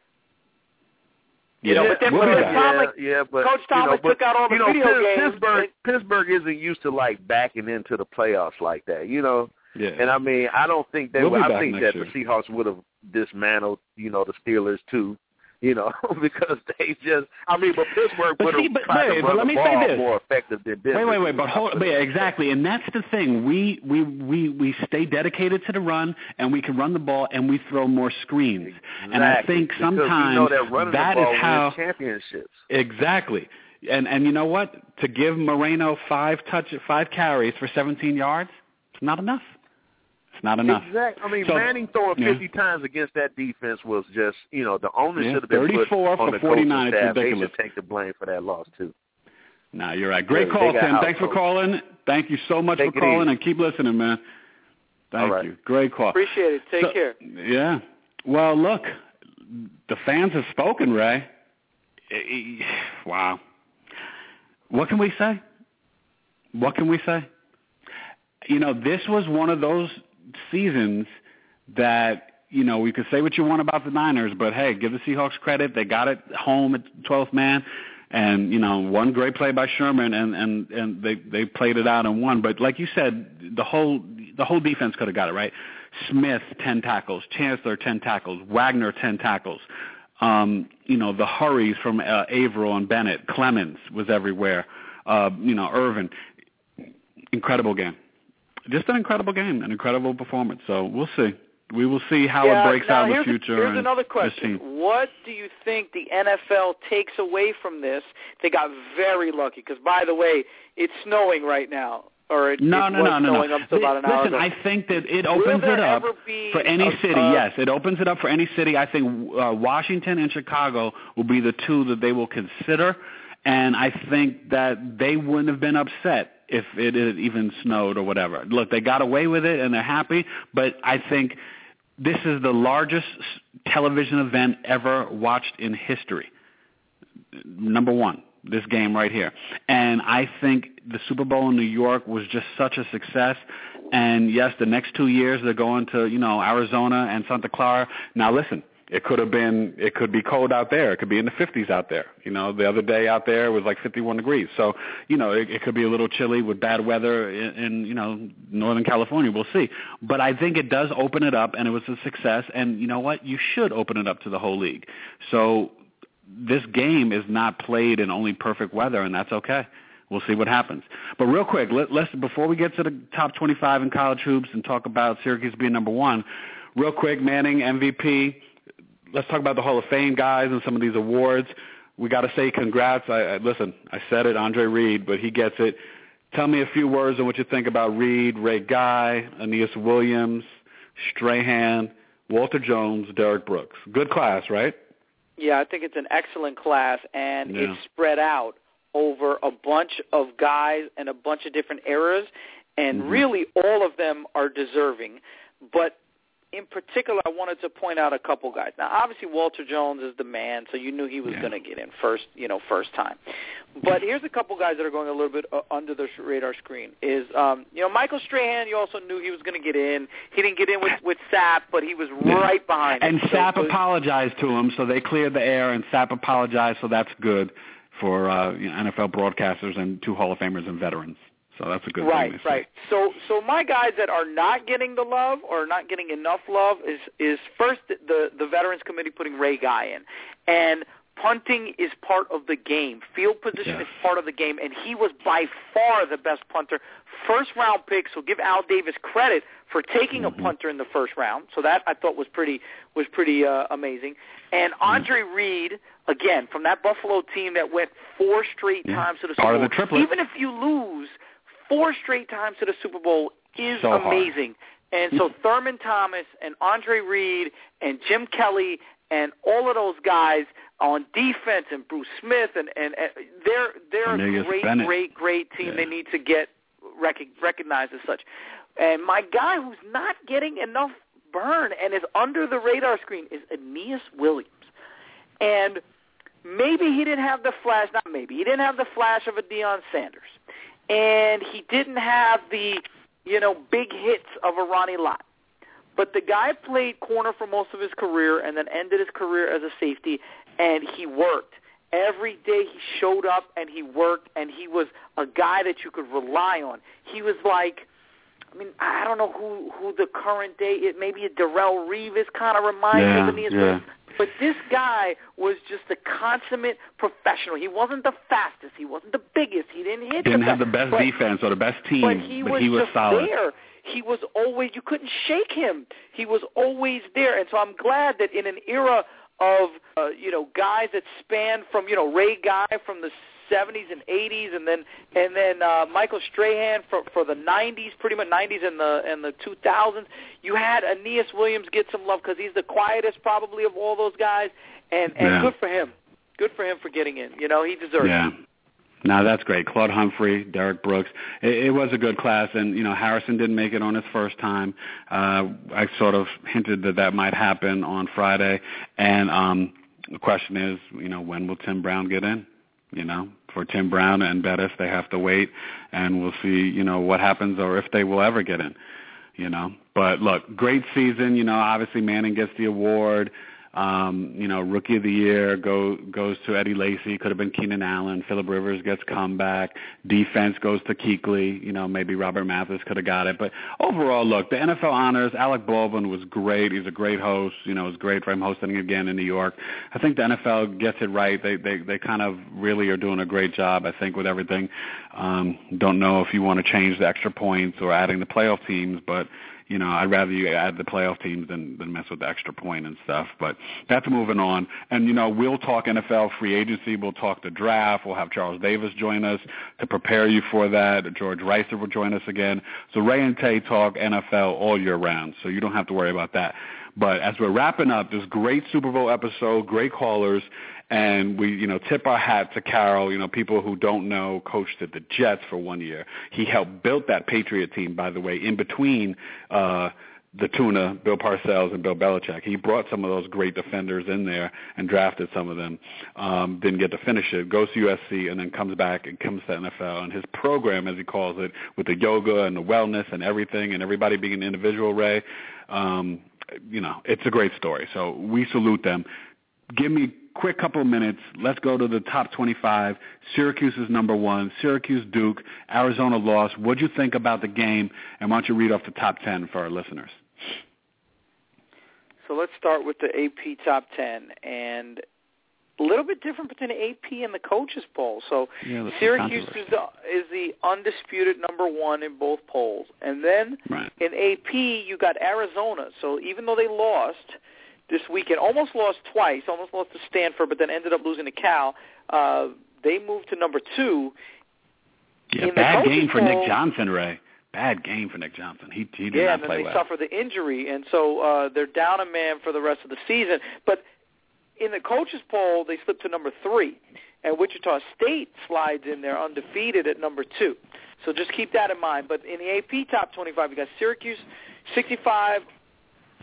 You Yeah, know, but then we'll Coach be back. Tomlin, yeah, yeah, but, Coach Tomlin you know, but, took out all the you know, video Pitt- games. Pittsburgh, Pittsburgh isn't used to like backing into the playoffs like that, you know. Yeah. And I mean, I don't think they We'll would. be I back think next that year. the Seahawks would have dismantled, you know, the Steelers too. You know, because they just. I mean, but Pittsburgh But would see, have but tried wait, to but run let the me say ball this. more effective than Denver. Wait, wait, wait, but hold, but yeah, exactly, and that's the thing. We we we we stay dedicated to the run, and we can run the ball, and we throw more screens. Exactly. And I think Because sometimes we know that running that the ball is how wins championships. exactly. And and you know what? To give Moreno five touch five carries for seventeen yards, it's not enough. It's not enough. Exactly. I mean, So, Manning throwing yeah. fifty times against that defense was just, you know, the onus Yeah, should have been put thirty-four on for the forty-nine. coaching It's staff. They ridiculous. should take the blame for that loss too. Nah, you're right. Great Yeah, call, they got Tim. Thanks for out-coached. calling. Thank you so much Take for it calling, easy. and keep listening, man. Thank All right. you. Great call. Appreciate it. Take So- care. Yeah. Well, look, the fans have spoken, Ray. Eh, eh, Wow. What can we say? What can we say? You know, this was one of those seasons that, you know, we could say what you want about the Niners, but hey, give the Seahawks credit. They got it home at twelfth man. And, you know, one great play by Sherman, and, and, and they, they played it out and won. But like you said, the whole the whole defense could have got it, right? Smith, ten tackles. Chancellor, ten tackles. Wagner, ten tackles. Um, you know, the hurries from uh, Averill and Bennett. Clemens was everywhere. Uh, you know, Irvin. Incredible game. Just an incredible game, an incredible performance. So we'll see. We will see how yeah, it breaks now out in the here's future. A, here's and another this question. team. What do you think the N F L takes away from this? They got very lucky because, by the way, it's snowing right now. Or it, No, it no, was no, no, snowing no. up to about an hour Listen, ago. I think that it Will opens there it up ever be for any a- city. uh, Yes, it opens it up for any city. I think uh, Washington and Chicago will be the two that they will consider, and I think that they wouldn't have been upset if it had even snowed or whatever. Look, they got away with it, and they're happy, but I think this is the largest television event ever watched in history. Number one. This game right here. And I think the Super Bowl in New York was just such a success. And, yes, the next two years they're going to, you know, Arizona and Santa Clara. Now, listen, it could have been – it could be cold out there. It could be in the fifties out there. You know, the other day out there was like fifty-one degrees. So, you know, it, it could be a little chilly with bad weather in, in, you know, Northern California. We'll see. But I think it does open it up, and it was a success. And you know what? You should open it up to the whole league. So – this game is not played in only perfect weather, and that's okay. We'll see what happens. But real quick, let, let's before we get to the top twenty-five in college hoops and talk about Syracuse being number one, real quick, Manning, M V P. Let's talk about the Hall of Fame guys and some of these awards. We got to say congrats. I, I, listen, I said it, Andre Reed, but he gets it. Tell me a few words on what you think about Reed, Ray Guy, Aeneas Williams, Strahan, Walter Jones, Derek Brooks. Good class, right? Yeah, I think it's an excellent class, and Yeah. it's spread out over a bunch of guys and a bunch of different eras, and Mhm. really all of them are deserving. But in particular, I wanted to point out a couple guys. Now, obviously, Walter Jones is the man, so you knew he was yeah. going to get in first, you know, first time. But here's a couple guys that are going a little bit uh, under the radar screen. Is um, you know, Michael Strahan? You also knew he was going to get in. He didn't get in with with Sapp, but he was yeah. right behind and him. And so, Sapp so, apologized to him, so they cleared the air, and Sapp apologized, so that's good for uh, you know, N F L broadcasters and two Hall of Famers and veterans. So that's a good right, thing. Right, right. So, so my guys that are not getting the love or not getting enough love is is first the the Veterans Committee putting Ray Guy in, and punting is part of the game. Field position yes. is part of the game, and he was by far the best punter. First round pick, so give Al Davis credit for taking mm-hmm. a punter in the first round. So that I thought was pretty was pretty uh, amazing. And Andre mm-hmm. Reed, again, from that Buffalo team that went four straight yeah. times to the part Super Bowl. Of the triplet. Even if you lose four straight times to the Super Bowl is so amazing. Hard. And so Thurman Thomas and Andre Reed and Jim Kelly and all of those guys on defense and Bruce Smith, and, and, and they're they're Cornelius a great, Bennett. great, great team. Yeah. They need to get rec- recognized as such. And my guy who's not getting enough burn and is under the radar screen is Aeneas Williams. And maybe he didn't have the flash, not maybe, he didn't have the flash of a Deion Sanders. And he didn't have the, you know, big hits of a Ronnie Lott. But the guy played corner for most of his career and then ended his career as a safety, and he worked. Every day he showed up and he worked, and he was a guy that you could rely on. He was like, I mean, I don't know who, who the current day, it maybe a Darrelle Revis kind of reminds yeah, me of Aeneas yeah. Williams. But this guy was just a consummate professional. He wasn't the fastest. He wasn't the biggest. He didn't hit Didn't the have best, the best but, defense or the best team, but he but was, he was just solid. there. He was always, you couldn't shake him. He was always there. And so I'm glad that in an era of, uh, you know, guys that span from, you know, Ray Guy from the seventies and eighties, and then and then uh, Michael Strahan for for the nineties, pretty much nineties and the and the two thousands. You had Aeneas Williams get some love because he's the quietest probably of all those guys, and and yeah. good for him. Good for him for getting in. You know, he deserves yeah. it. No, that's great. Claude Humphrey, Derek Brooks. It, it was a good class, and, you know, Harrison didn't make it on his first time. Uh, I sort of hinted that that might happen on Friday, and um, the question is, you know, when will Tim Brown get in? You know, for Tim Brown and Bettis, they have to wait, and we'll see, you know, what happens or if they will ever get in, you know. But, look, great season. You know, obviously Manning gets the award. Um, you know, Rookie of the Year go, goes to Eddie Lacy. Could have been Keenan Allen. Phillip Rivers gets comeback. Defense goes to Kuechly. You know, maybe Robert Mathis could have got it. But overall, look, the N F L honors, Alec Baldwin was great. He's a great host. You know, it was great for him hosting again in New York. I think the N F L gets it right. They they, they kind of really are doing a great job, I think, with everything. Um, don't know if you want to change the extra points or adding the playoff teams, but you know, I'd rather you add the playoff teams than, than mess with the extra point and stuff. But that's moving on. And, you know, we'll talk N F L free agency. We'll talk the draft. We'll have Charles Davis join us to prepare you for that. George Reiser will join us again. So Ray and Tay talk N F L all year round, so you don't have to worry about that. But as we're wrapping up this great Super Bowl episode, great callers, and we, you know, tip our hat to Carroll, you know, people who don't know, coached at the Jets for one year. He helped build that Patriot team, by the way, in between uh, the Tuna, Bill Parcells, and Bill Belichick. He brought some of those great defenders in there and drafted some of them. Um, didn't get to finish it, goes to U S C, and then comes back and comes to N F L. And his program, as he calls it, with the yoga and the wellness and everything and everybody being an individual, Ray, um, you know, it's a great story. So we salute them. Give me a quick couple of minutes. Let's go to the top twenty-five. Syracuse is number one. Syracuse, Duke. Arizona lost. What'd you think about the game? And why don't you read off the top ten for our listeners? So let's start with the A P top ten. And a little bit different between the A P and the coaches poll. So yeah, Syracuse is the, is the undisputed number one in both polls. And then right. in A P, you got Arizona. So even though they lost this weekend, almost lost twice, almost lost to Stanford, but then ended up losing to Cal, uh, they moved to number two. Yeah, in bad game for poll, Nick Johnson, Ray. Bad game for Nick Johnson. He, he did yeah, not and then play they well. suffered the injury, and so uh, they're down a man for the rest of the season. But in the coaches poll, they slipped to number three, and Wichita State slides in there undefeated at number two. So just keep that in mind. But in the A P top twenty-five, you got Syracuse, sixty-five,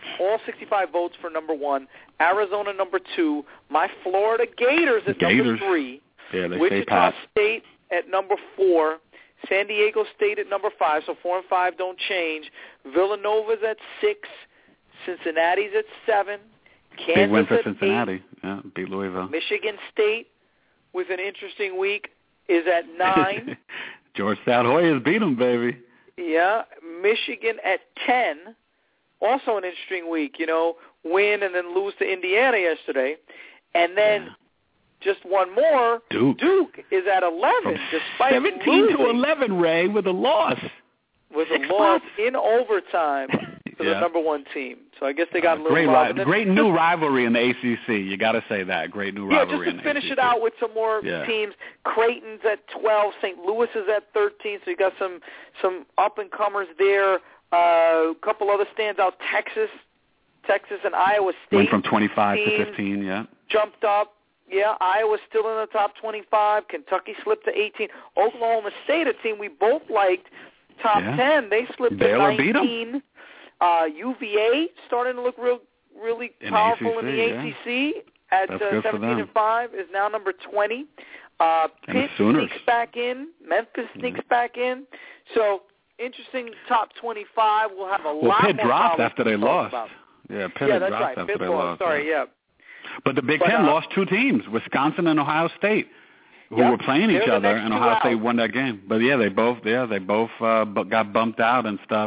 all sixty-five votes for number one. Arizona number two. My Florida Gators at Gators. number three. Yeah, they Wichita stay State at number four. San Diego State at number five. So four and five don't change. Villanova's at six. Cincinnati's at seven. Kansas Big win for at Cincinnati. eight. Yeah, beat Louisville. Michigan State, with an interesting week, is at nine. Georgetown Hoyas beat them, baby. Yeah, Michigan at ten. Also an interesting week, you know, win and then lose to Indiana yesterday. And then yeah. just one more, Duke. Duke is at eleven, From despite seventeen losing to eleven, Ray, with a loss. With Six a loss spots. in overtime to yeah. the number one team. So I guess they got uh, a little great, love. ri- great new rivalry in the A C C. You got to say that. Great new yeah, rivalry just in to the finish A C C. it out with some more Yeah. teams. Creighton's at twelve. Saint Louis is at thirteen. So you got some some up and comers there. Uh, a couple other standouts. Texas, Texas and Iowa State Went from twenty-five teams to fifteen. Yeah. jumped up. Yeah, Iowa's still in the top twenty-five. Kentucky slipped to eighteen. Oklahoma State, a team we both liked, top Yeah. ten. They slipped Baylor to beat 'em. nineteen. Uh, U V A starting to look real, really In powerful A C C, in the yeah. A C C at That's uh, good for seventeen them. and five. Is now number twenty. Uh, And the Pitt Sooners. sneaks back in. Memphis sneaks Mhm. back in. So interesting top twenty-five. We'll have a Well, lot Pitt more dropped college after they to talk lost. about. Yeah, Pitt Yeah, had that's dropped right. after Pitt they lost. lost. Sorry, yeah. But the Big But, Ten uh, lost two teams, Wisconsin and Ohio State, who Yep, were playing they're each the other, next and two Ohio out. State won that game. But yeah, they both yeah they both uh, bu- got bumped out and stuff.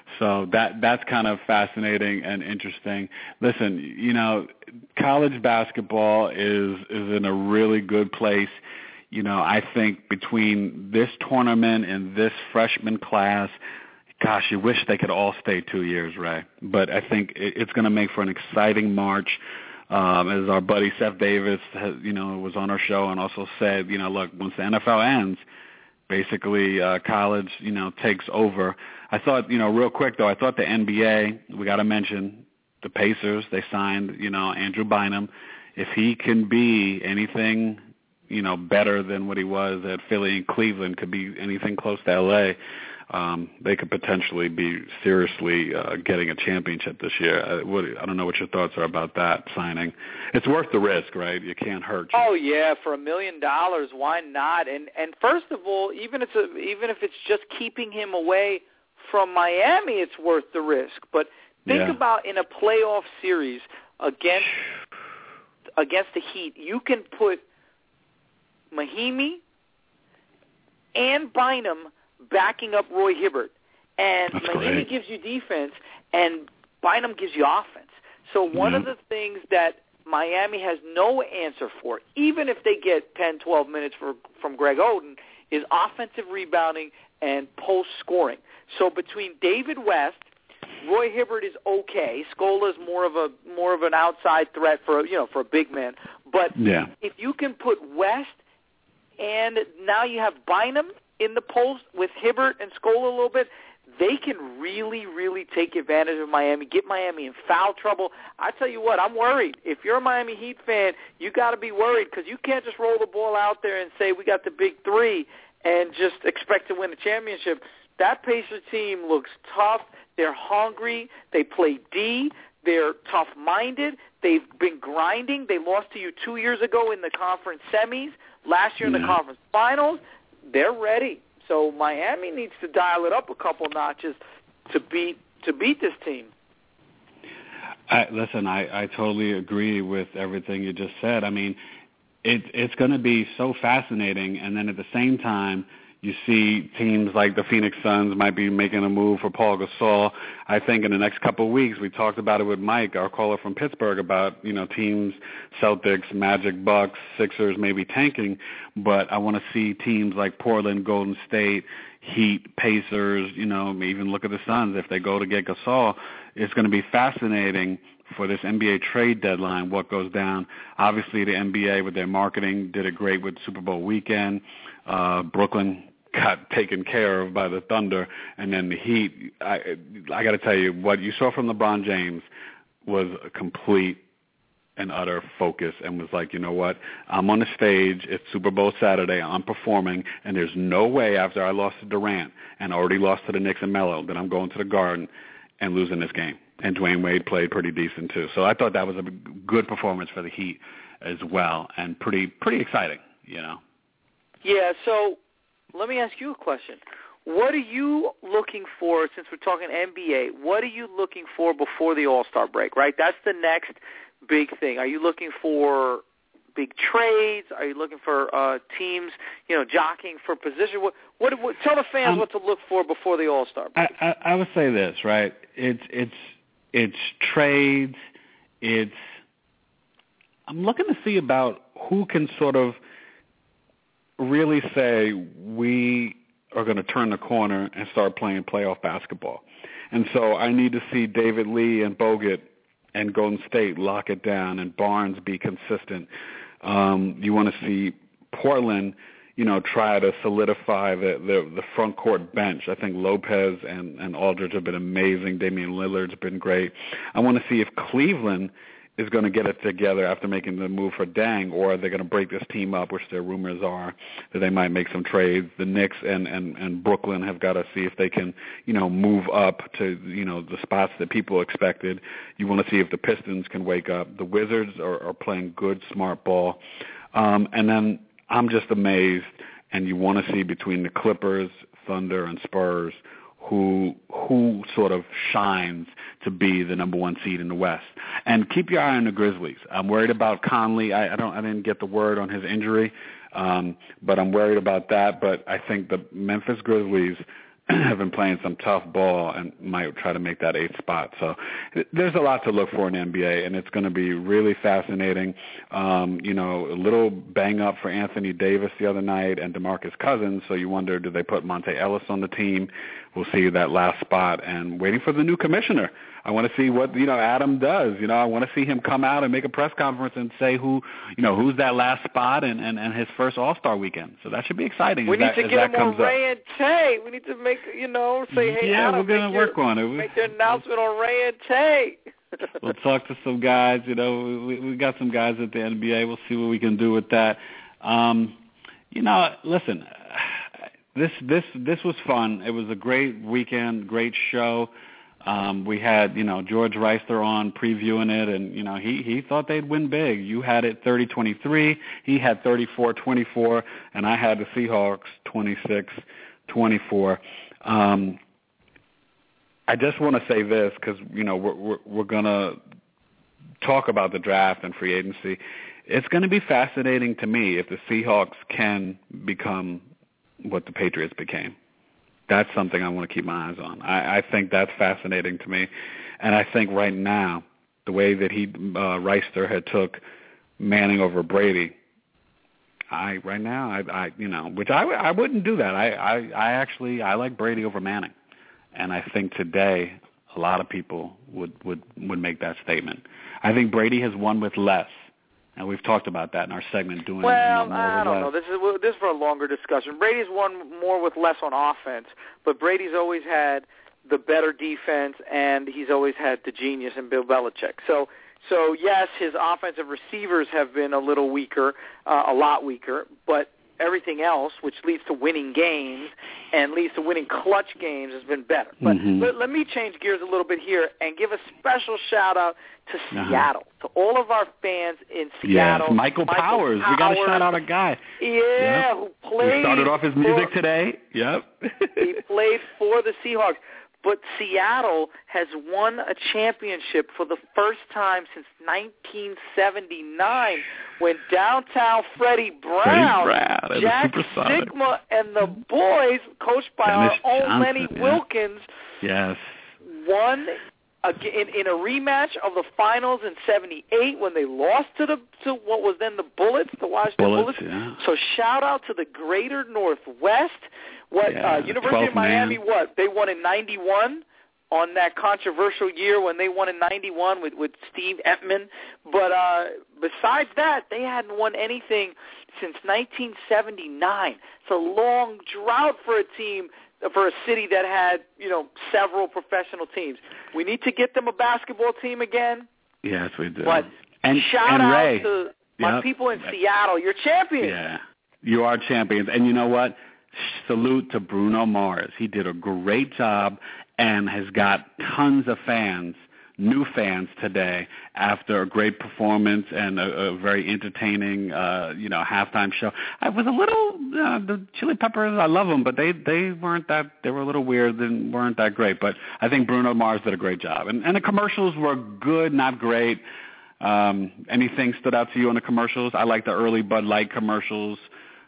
So that that's kind of fascinating and interesting. Listen, you know, college basketball is is in a really good place. You know, I think between this tournament and this freshman class, gosh, you wish they could all stay two years, Ray. But I think it, it's going to make for an exciting March. Um, as our buddy Seth Davis, has, you know, was on our show and also said, you know, look, once the N F L ends, basically uh, college, you know, takes over. I thought, you know, real quick though, I thought the N B A, we got to mention the Pacers. They signed, you know, Andrew Bynum. If he can be anything, you know, better than what he was at Philly and Cleveland, could be anything close to L A, um, they could potentially be seriously uh, getting a championship this year. I, what, I don't know what your thoughts are about that signing. It's worth the risk, right? You can't hurt you. Oh yeah, for a million dollars, why not? And and first of all, even if it's a, even if it's just keeping him away from Miami, it's worth the risk. But think Yeah. about in a playoff series against against the Heat, you can put Mahimi and Bynum backing up Roy Hibbert. And That's Mahimi great. gives you defense, and Bynum gives you offense. So one Yeah. of the things that Miami has no answer for, even if they get ten, twelve minutes for, from Greg Oden, is offensive rebounding and post scoring. So between David West, Roy Hibbert is okay. Scola's more of a more of an outside threat for a, you know for a big man. But Yeah. if you can put West and now you have Bynum in the post with Hibbert and Scola a little bit, they can really, really take advantage of Miami, get Miami in foul trouble. I tell you what, I'm worried. If you're a Miami Heat fan, you got to be worried because you can't just roll the ball out there and say we got the big three and just expect to win a championship. That Pacers team looks tough. They're hungry. They play D. They're tough-minded. They've been grinding. They lost to you two years ago in the conference semis. Last year in the Yeah. conference finals. They're ready. So Miami needs to dial it up a couple notches to beat to beat this team. I, listen, I, I totally agree with everything you just said. I mean, it, it's going to be so fascinating, and then at the same time, you see teams like the Phoenix Suns might be making a move for Paul Gasol. I think in the next couple of weeks, we talked about it with Mike, our caller from Pittsburgh, about, you know, teams, Celtics, Magic, Bucks, Sixers maybe tanking, but I want to see teams like Portland, Golden State, Heat, Pacers, you know, even look at the Suns. If they go to get Gasol, it's going to be fascinating for this N B A trade deadline, what goes down. Obviously, the N B A with their marketing did it great with Super Bowl weekend. Uh, Brooklyn got taken care of by the Thunder, and then the Heat. I, I got to tell you, what you saw from LeBron James was a complete and utter focus, and was like, you know what, I'm on the stage, it's Super Bowl Saturday, I'm performing, and there's no way after I lost to Durant and already lost to the Knicks and Melo that I'm going to the Garden and losing this game. and Dwayne Wade played pretty decent too. So I thought that was a good performance for the Heat as well, and pretty pretty exciting, you know. Yeah, so let me ask you a question. What are you looking for, since we're talking N B A, what are you looking for before the All-Star break, right? That's the next big thing. Are you looking for big trades? Are you looking for uh, teams, you know, jockeying for position? What, what, what tell the fans um, what to look for before the All-Star break. I, I, I would say this, right? It's it's it's trades. It's I'm looking to see about who can sort of really say we are going to turn the corner and start playing playoff basketball. And so I need to see David Lee and Bogut and Golden State lock it down and Barnes be consistent. Um, you want to see Portland, you know, try to solidify the, the, the front court bench. I think Lopez and, and Aldridge have been amazing. Damian Lillard's been great. I want to see if Cleveland is going to get it together after making the move for Deng, or they're going to break this team up, which their rumors are that they might make some trades. The Knicks and, and, and Brooklyn have got to see if they can, you know, move up to, you know, the spots that people expected. You want to see if the Pistons can wake up. The Wizards are, are playing good, smart ball. Um, and then I'm just amazed, and you want to see between the Clippers, Thunder, and Spurs who who sort of shines to be the number one seed in the West. And keep your eye on the Grizzlies. I'm worried about Conley. I, I don't. I didn't get the word on his injury, um, but I'm worried about that. But I think the Memphis Grizzlies have been playing some tough ball and might try to make that eighth spot. So there's a lot to look for in the N B A, and it's going to be really fascinating. Um, you know, a little bang up for Anthony Davis the other night and DeMarcus Cousins, so you wonder, do they put Monte Ellis on the team? We'll see that last spot, and waiting for the new commissioner. I want to see what, you know, Adam does. You know, I want to see him come out and make a press conference and say who, you know, who's that last spot and, and, and his first All-Star weekend. So that should be exciting. We need that, to get him on Ray and Tay. We need to make, you know, say, hey, yeah, Adam, we're going to work your, on it. Make the announcement on Ray and Tay. We'll talk to some guys. You know, we, we got some guys at the N B A. We'll see what we can do with that. Um, you know, listen, this this this was fun. It was a great weekend, great show. Um, we had, you know, George Reister on previewing it, and, you know, he, he thought they'd win big. You had it thirty twenty-three. He had thirty-four twenty-four, and I had the Seahawks twenty-six twenty-four. Um, I just want to say this because, you know, we're, we're, we're going to talk about the draft and free agency. It's going to be fascinating to me if the Seahawks can become what the Patriots became. That's something I want to keep my eyes on. I, I think that's fascinating to me. And I think right now, the way that he, uh, Reister had took Manning over Brady, I, right now, I, I you know, which I, I wouldn't do that. I, I, I actually, I like Brady over Manning. And I think today, a lot of people would, would, would make that statement. I think Brady has won with less. And we've talked about that in our segment. Doing well, you know, more I don't know. This is this is for a longer discussion. Brady's won more with less on offense, but Brady's always had the better defense, and he's always had the genius in Bill Belichick. So, so yes, his offensive receivers have been a little weaker, uh, a lot weaker, but everything else, which leads to winning games and leads to winning clutch games, has been better. But mm-hmm. let, let me change gears a little bit here and give a special shout-out to uh-huh. Seattle, to all of our fans in Seattle. Yes, Michael, Michael Powers. Powers. We got to shout out a guy. Yeah, yep. who played. He started off his music for, today. Yep. He played for the Seahawks. But Seattle has won a championship for the first time since nineteen seventy-nine when downtown Freddie Brown, Freddie Brown Jack Sigma, and the boys, coached by Dennis our own Johnson, Lenny yeah. Wilkins, yes. won a, in, in a rematch of the finals in seventy-eight when they lost to the to what was then the Bullets, the Washington Bullets. Bullets. Yeah. So shout out to the Greater Northwest. What yeah, uh, University of Miami? man. What they won in ninety-one on that controversial year when they won in ninety-one with with Steve Entman. But uh, besides that, they hadn't won anything since nineteen seventy-nine. It's a long drought for a team, for a city that had, you know, several professional teams. We need to get them a basketball team again. Yes, we do. But and, shout and out Ray, to my yep. people in Seattle. You're champions. Yeah, you are champions. And you know what? Salute to Bruno Mars. He did a great job and has got tons of fans new fans today after a great performance and a, a very entertaining, uh, you know, halftime show. I was a little uh, the Chili Peppers. I love them, but they they weren't that. They were a little weird and weren't that great. But I think Bruno Mars did a great job, and and the commercials were good, not great. Um, anything stood out to you on the commercials? I like the early Bud Light commercials.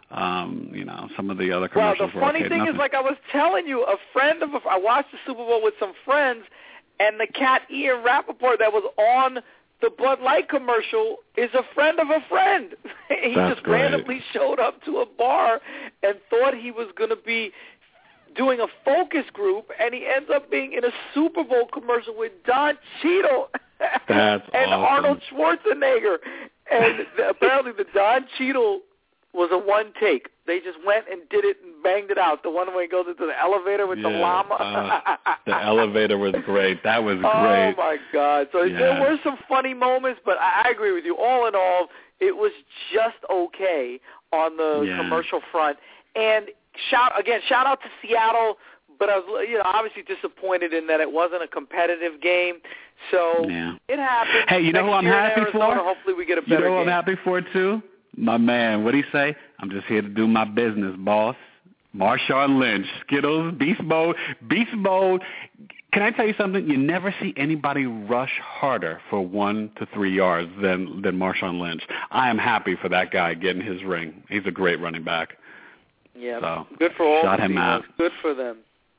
Um, you know, some of the other commercials Well, the funny were okay. thing Nothing. is, like I was telling you, a friend of a, I watched the Super Bowl with some friends, and the cat Ian Rappaport that was on the Bud Light commercial is a friend of a friend. he That's just great. randomly showed up to a bar and thought he was going to be doing a focus group, and he ends up being in a Super Bowl commercial with Don Cheadle That's and awesome. Arnold Schwarzenegger. And the, apparently the Don Cheadle was a one take. They just went and did it and banged it out. The one where he goes into the elevator with yeah, the llama. uh, the elevator was great. That was Oh, great. my God. So Yeah. there were some funny moments, but I, I agree with you. All in all, it was just okay on the Yeah. commercial front. And shout again, shout out to Seattle, but I was, you know, obviously disappointed in that it wasn't a competitive game. So Yeah. it happened. Hey, you know Next who I'm year in happy Arizona, for? Hopefully we get a You better know who I'm game. happy for, too? My man. What'd he say? I'm just here to do my business, boss. Marshawn Lynch. Skittles, beast mode. Beast mode. Can I tell you something? You never see anybody rush harder for one to three yards than, than Marshawn Lynch. I am happy for that guy getting his ring. He's a great running back. Yeah, So, good for all shout the him teams. out. Good for them.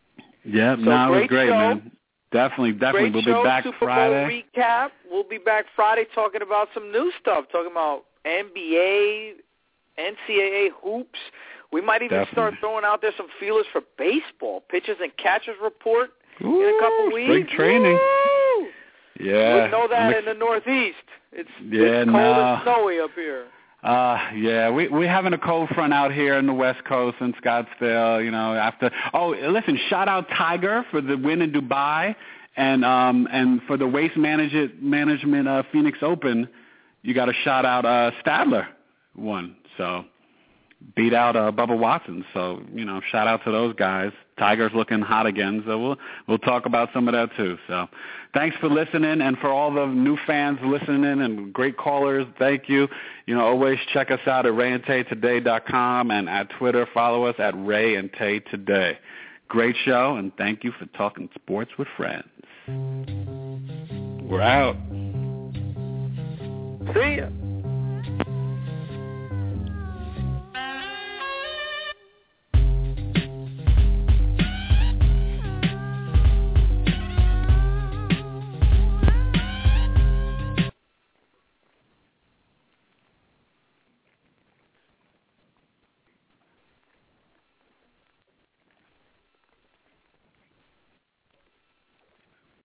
Yeah, So no, it was great great, show. man. Definitely, definitely. Great we'll show, be back Super Friday. Bowl recap. We'll be back Friday talking about some new stuff, talking about N B A, N C double A hoops. We might even Definitely. start throwing out there some feelers for baseball. Pitchers and catchers report Ooh, in a couple weeks. spring training. Woo! You Yeah. wouldn't know that I'm in the Northeast. It's, Yeah, it's cold no. and snowy up here. Uh, yeah, we we're having a cold front out here in the West Coast in Scottsdale. You know, after oh, listen, shout out Tiger for the win in Dubai, and um and for the Waste Management Management uh, Phoenix Open, you got to shout out uh, Stadler won. So beat out uh, Bubba Watson. So you know, shout out to those guys. Tiger's looking hot again, so we'll we'll talk about some of that too. So thanks for listening, and for all the new fans listening and great callers, thank you. You know, always check us out at ray and tay today dot com, and at Twitter, follow us at Ray and Tay Today. Great show, and thank you for talking sports with friends. We're out. See ya.